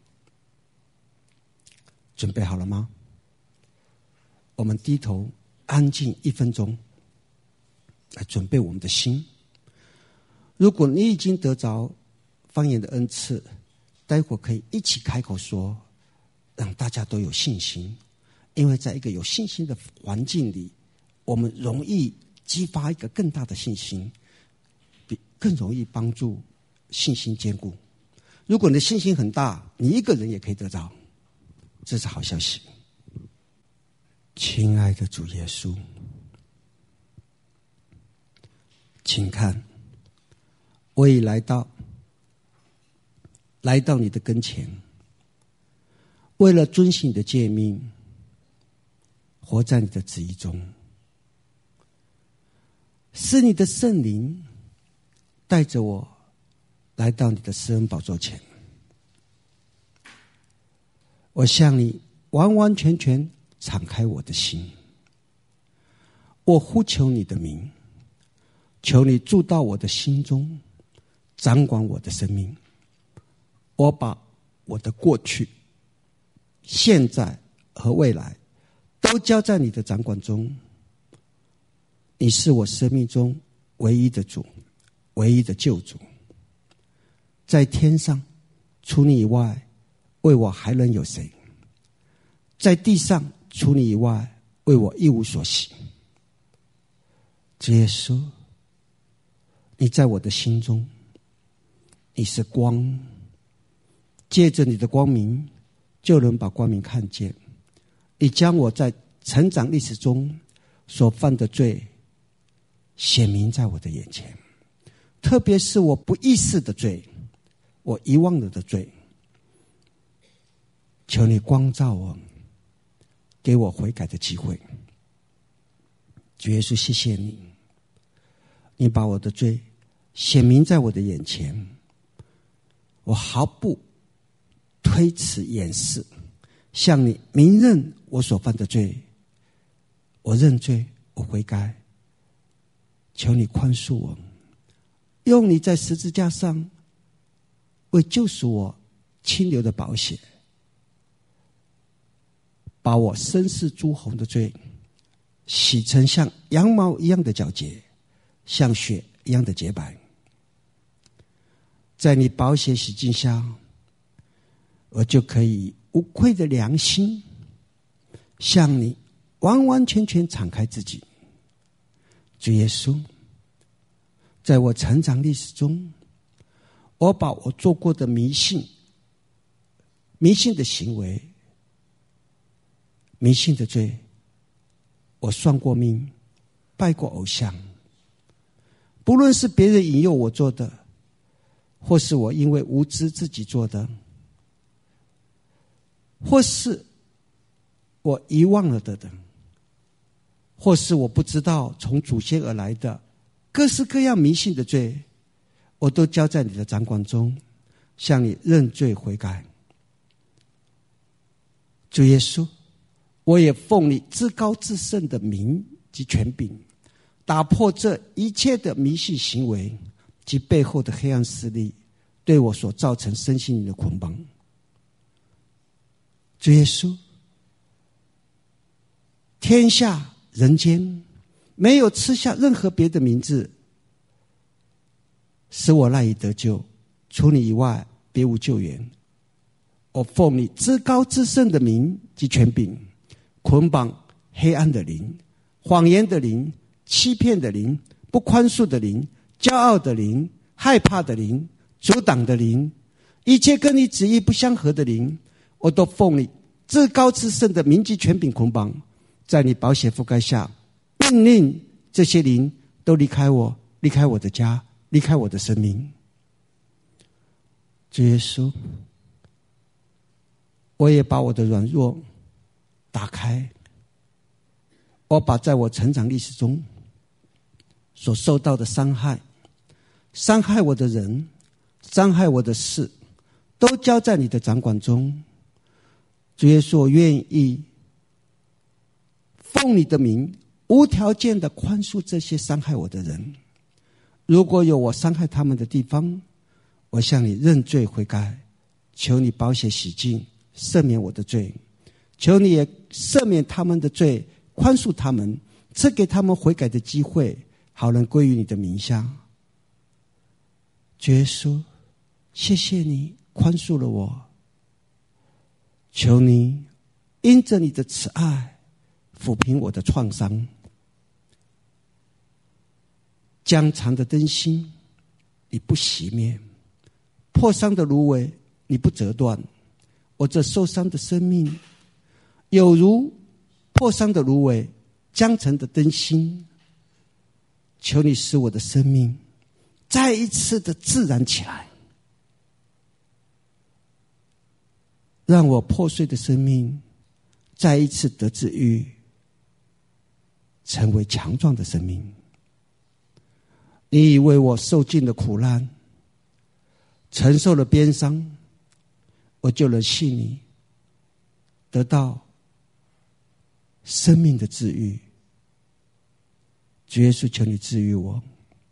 准备好了吗？我们低头安静一分钟，来准备我们的心。如果你已经得着方言的恩赐，待会可以一起开口说，让大家都有信心。因为在一个有信心的环境里，我们容易激发一个更大的信心，比更容易帮助信心坚固。如果你的信心很大，你一个人也可以得着，这是好消息。亲爱的主耶稣，请看，我已来到来到你的跟前，为了遵行你的诫命，活在你的旨意中，是你的圣灵带着我来到你的施恩宝座前。我向你完完全全敞开我的心，我呼求你的名，求你住到我的心中，掌管我的生命。我把我的过去、现在和未来都交在你的掌管中。你是我生命中唯一的主，唯一的救主。在天上除你以外，为我还能有谁？在地上除你以外，为我一无所喜。主耶稣，你在我的心中，你是光，借着你的光明，就能把光明看见。你将我在成长历史中所犯的罪显明在我的眼前，特别是我不意识的罪，我遗忘了的罪。求你光照我， 给我悔改的机会。主耶稣，谢谢你，你把我的罪显明在我的眼前，我毫不推辞掩饰，向你明认我所犯的罪。我认罪，我悔改，求你宽恕我，用你在十字架上为救赎我清流的宝血，把我深似朱红的罪洗成像羊毛一样的皎洁，像雪一样的洁白。在你宝血洗净下，我就可以无愧的良心向你完完全全敞开自己。主耶稣，在我成长历史中，我把我做过的迷信迷信的行为，迷信的罪，我算过命，拜过偶像，不论是别人引诱我做的，或是我因为无知自己做的，或是我遗忘了的等，或是我不知道从祖先而来的各式各样迷信的罪，我都交在你的掌管中，向你认罪悔改。主耶稣，我也奉你至高至圣的名及权柄，打破这一切的迷信行为及背后的黑暗势力对我所造成身心灵的捆绑。主耶稣，天下人间没有赐下任何别的名字使我赖以得救，除你以外别无救援。我奉你至高至圣的名及权柄，捆绑黑暗的灵、谎言的灵、欺骗的灵、不宽恕的灵、骄傲的灵、害怕的灵、阻挡的灵，一切跟你旨意不相合的灵，我都奉你至高至圣的名及权柄捆绑，在你宝血覆盖下，命令这些灵都离开我，离开我的家，离开我的生命。主耶稣，我也把我的软弱打开，我把在我成长历史中所受到的伤害，伤害我的人，伤害我的事，都交在你的掌管中。主耶稣，我愿意奉你的名无条件的宽恕这些伤害我的人。如果有我伤害他们的地方，我向你认罪悔改，求你宝血洗净，赦免我的罪，求你也赦免他们的罪，宽恕他们，赐给他们悔改的机会，好能归于你的名下。主耶稣，谢谢你宽恕了我，求你因着你的慈爱抚平我的创伤。将残的灯芯你不熄灭，破伤的芦苇你不折断，我这受伤的生命有如破伤的芦苇，将残的灯芯，求你使我的生命再一次的自然起来，让我破碎的生命再一次得治愈，成为强壮的生命。你以为我受尽了苦难，承受了鞭伤，我就能信你得到生命的治愈。主耶稣，求你治愈我。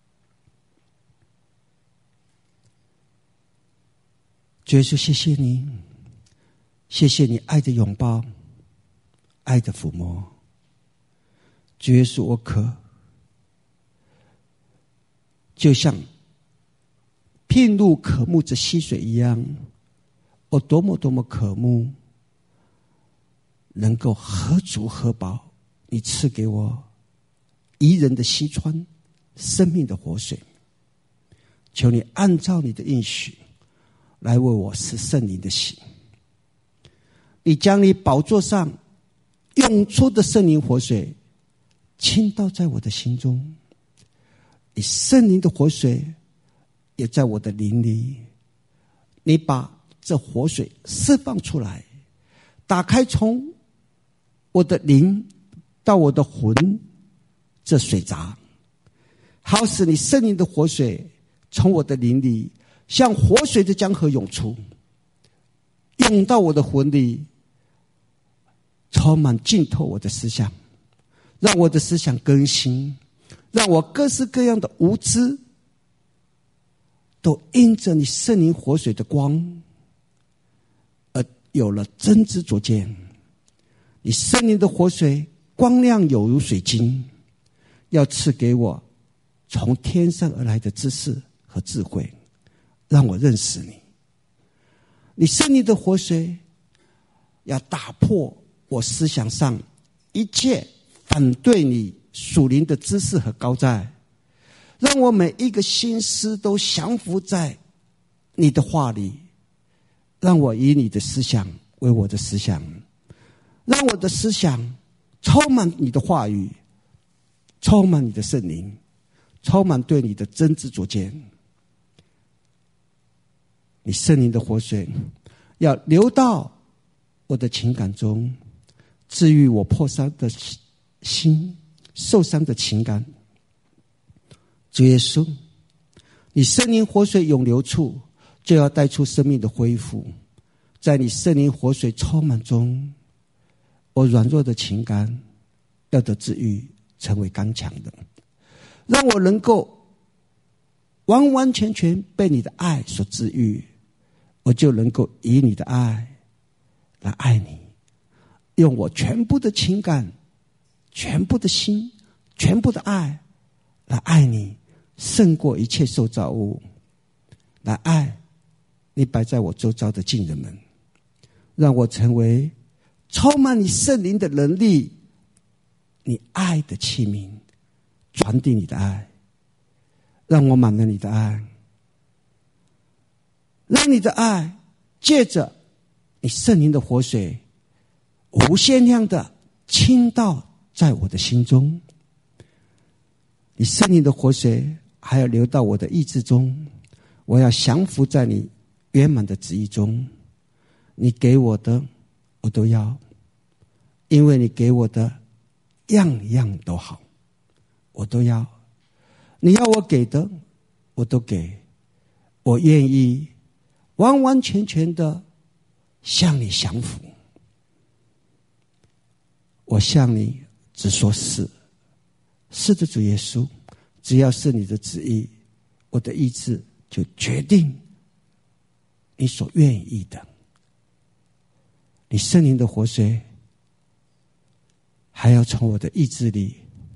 主耶稣，谢谢你，谢谢你爱的拥抱，爱的抚摸。主耶稣，我渴就像牝鹿渴慕着溪水一样，我多么多么渴慕能够喝足喝饱你赐给我宜人的溪川，生命的活水。求你按照你的应许来为我施圣灵的洗，你将你宝座上涌出的圣灵活水倾倒在我的心中，你圣灵的活水也在我的灵里，你把这活水释放出来，打开从我的灵到我的魂这水闸，好使你圣灵的活水从我的灵里像活水的江河涌出，涌到我的魂里，充满浸透我的思想，让我的思想更新，让我各式各样的无知都因着你圣灵活水的光而有了真知灼见。你圣灵的活水光亮有如水晶，要赐给我从天上而来的知识和智慧，让我认识你。你圣灵的活水要打破我思想上一切反对你属灵的知识和高在，让我每一个心思都降服在你的话里，让我以你的思想为我的思想，让我的思想充满你的话语，充满你的圣灵，充满对你的真知灼见。你圣灵的活水要流到我的情感中，治愈我破伤的心，受伤的情感。主耶稣，你圣灵活水涌流处，就要带出生命的恢复。在你圣灵活水充满中，我软弱的情感要得治愈，成为刚强的，让我能够完完全全被你的爱所治愈，我就能够以你的爱来爱你，用我全部的情感，全部的心，全部的爱来爱你，胜过一切受造物，来爱你摆在我周遭的近人们，让我成为充满你圣灵的能力，你爱的器皿，传递你的爱，让我满了你的爱，让你的爱借着你圣灵的活水无限量的倾倒在我的心中。你圣灵的活水还要流到我的意志中，我要降服在你圆满的旨意中。你给我的我都要，因为你给我的样样都好，我都要。你要我给的我都给，我愿意完完全全的向你降服。我向你只说是，是的，主耶稣，只要是你的旨意，我的意志就决定你所愿意的。你圣灵的活水还要从我的意志里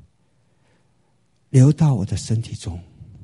流到我的身体中，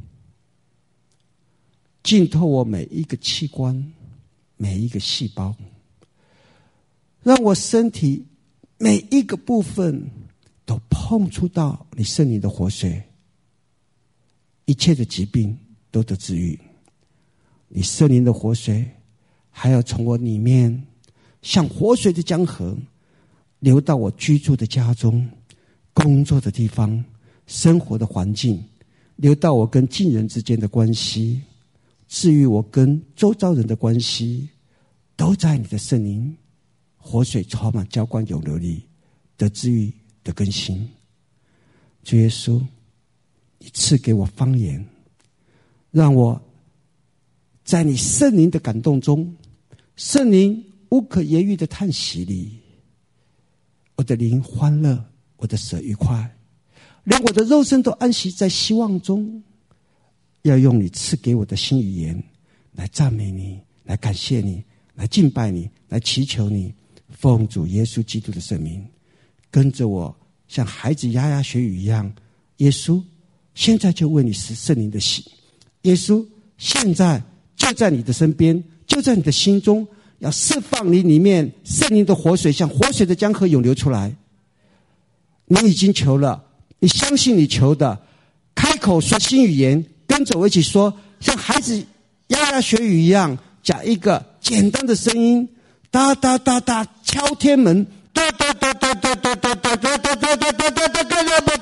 浸透我每一个器官，每一个细胞，让我身体每一个部分都碰触到你圣灵的活水，一切的疾病都得治愈。你圣灵的活水还要从我里面像活水的江河流到我居住的家中，工作的地方，生活的环境，流到我跟近人之间的关系，治愈我跟周遭人的关系，都在你的圣灵活水充满浇灌涌流里得治愈的更新。主耶稣，你赐给我方言，让我在你圣灵的感动中，圣灵无可言喻的叹息里，我的灵欢乐，我的舌愉快，连我的肉身都安息在希望中，要用你赐给我的新语言来赞美你，来感谢你，来敬拜你，来祈求你，奉主耶稣基督的圣名，跟着我像孩子牙牙学语一样。耶稣，现在就为你施圣灵的洗。耶稣，现在就在你的身边，就在你的心中，要释放你里面圣灵的活水，像活水的江河涌流出来。你已经求了，你相信你求的，开口说新语言，跟着我一起说，像孩子牙牙学语一样，讲一个简单的声音，哒哒哒哒敲天门，哒哒哒哒哒哒哒哒哒哒哒哒哒哒哒哒哒。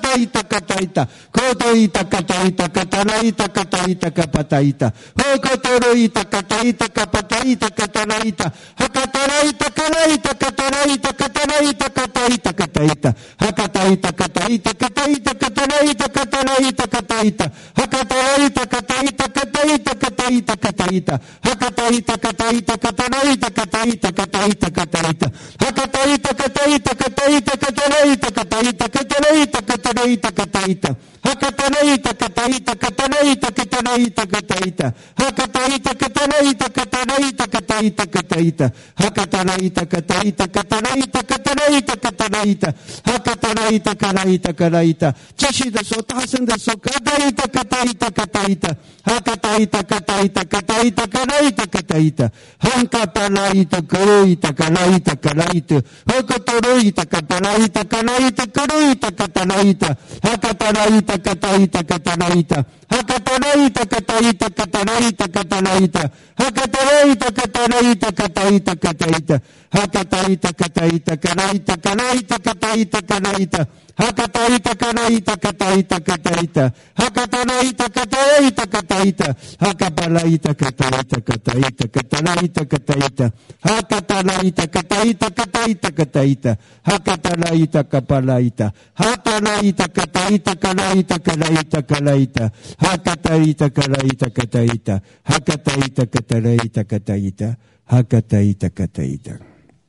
タイタカタイタ、コトイタカタイタカタライタカタイタカパタイタ、ホコトロイタカタイタカパタイタカタライタ、ハカタライタカライタカタライタカタライタカタイタカタイタ、ハカタイタカタイタカタイタカタライタカタライタカタイタ、ハカタライタカタイタカタイタカタイタカタイタ、ハカタイタカタイタカタライタカタイタカタイタカタイタ、ハカタイタカタイタカタイタカタライタカタイタカタライタカタライタカタイタ、ハカタライタカタイタカタライタカタライタカタイタ、ハカタイタカタライタカタライタカタイタカタイタ、ハカタライタカタイタカタライタカタライタカタライタ、ハカタライタカライタカライタ，继续的说，大声的说，カタイタカタイタカタイタ、ハカタイタカタイタカタイタカライタカタイタ、ハカタライタカライタカライタカライタ、ハカタライタカタライタカライタカライタカタライタ、ハカタライタカタイタカタライタ、ハカタライタカタイタカタライタカタライタ、ハカタライタカタライタカタイタカタイタ、ハカタイタカタイタカライタカライタカタイタカライタ、ハカタイタカライタカタイタカタイタ、ハカタライタカタイタカタイタ、ハカパライタカタイタカタイタカタライタカタイタ、ハカタライタカタイタカタイタカタイタ、ハカタライタカパライタ、ハタライタカタイタカライタカライタカライタ、ハカタイタカライタカタイタ、ハカタイタカタライタカタイタ、ハカタイタカタイタ。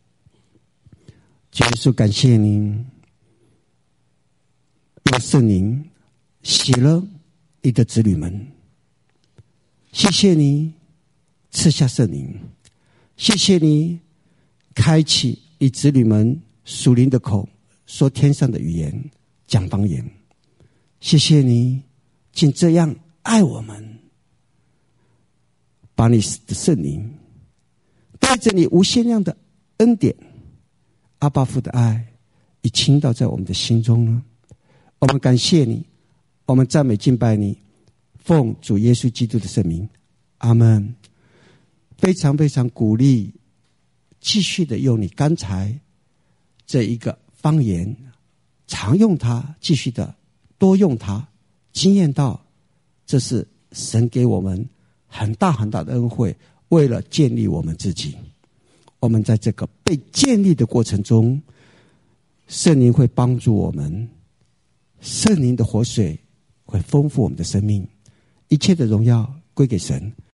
耶稣，感谢您，有圣灵洗了你的子女们，谢谢你赐下圣灵，谢谢你开启你子女们属灵的口，说天上的语言，讲方言。谢谢你竟这样爱我们，把你的圣灵带着你无限量的恩典，阿爸父的爱已倾倒在我们的心中了。我们感谢你，我们赞美敬拜你，奉主耶稣基督的圣名，阿们。非常非常鼓励继续的用你刚才这一个方言，常用它，继续的多用它，经验到这是神给我们很大很大的恩惠，为了建立我们自己。我们在这个被建立的过程中，圣灵会帮助我们，圣灵的活水会丰富我们的生命，一切的荣耀归给神。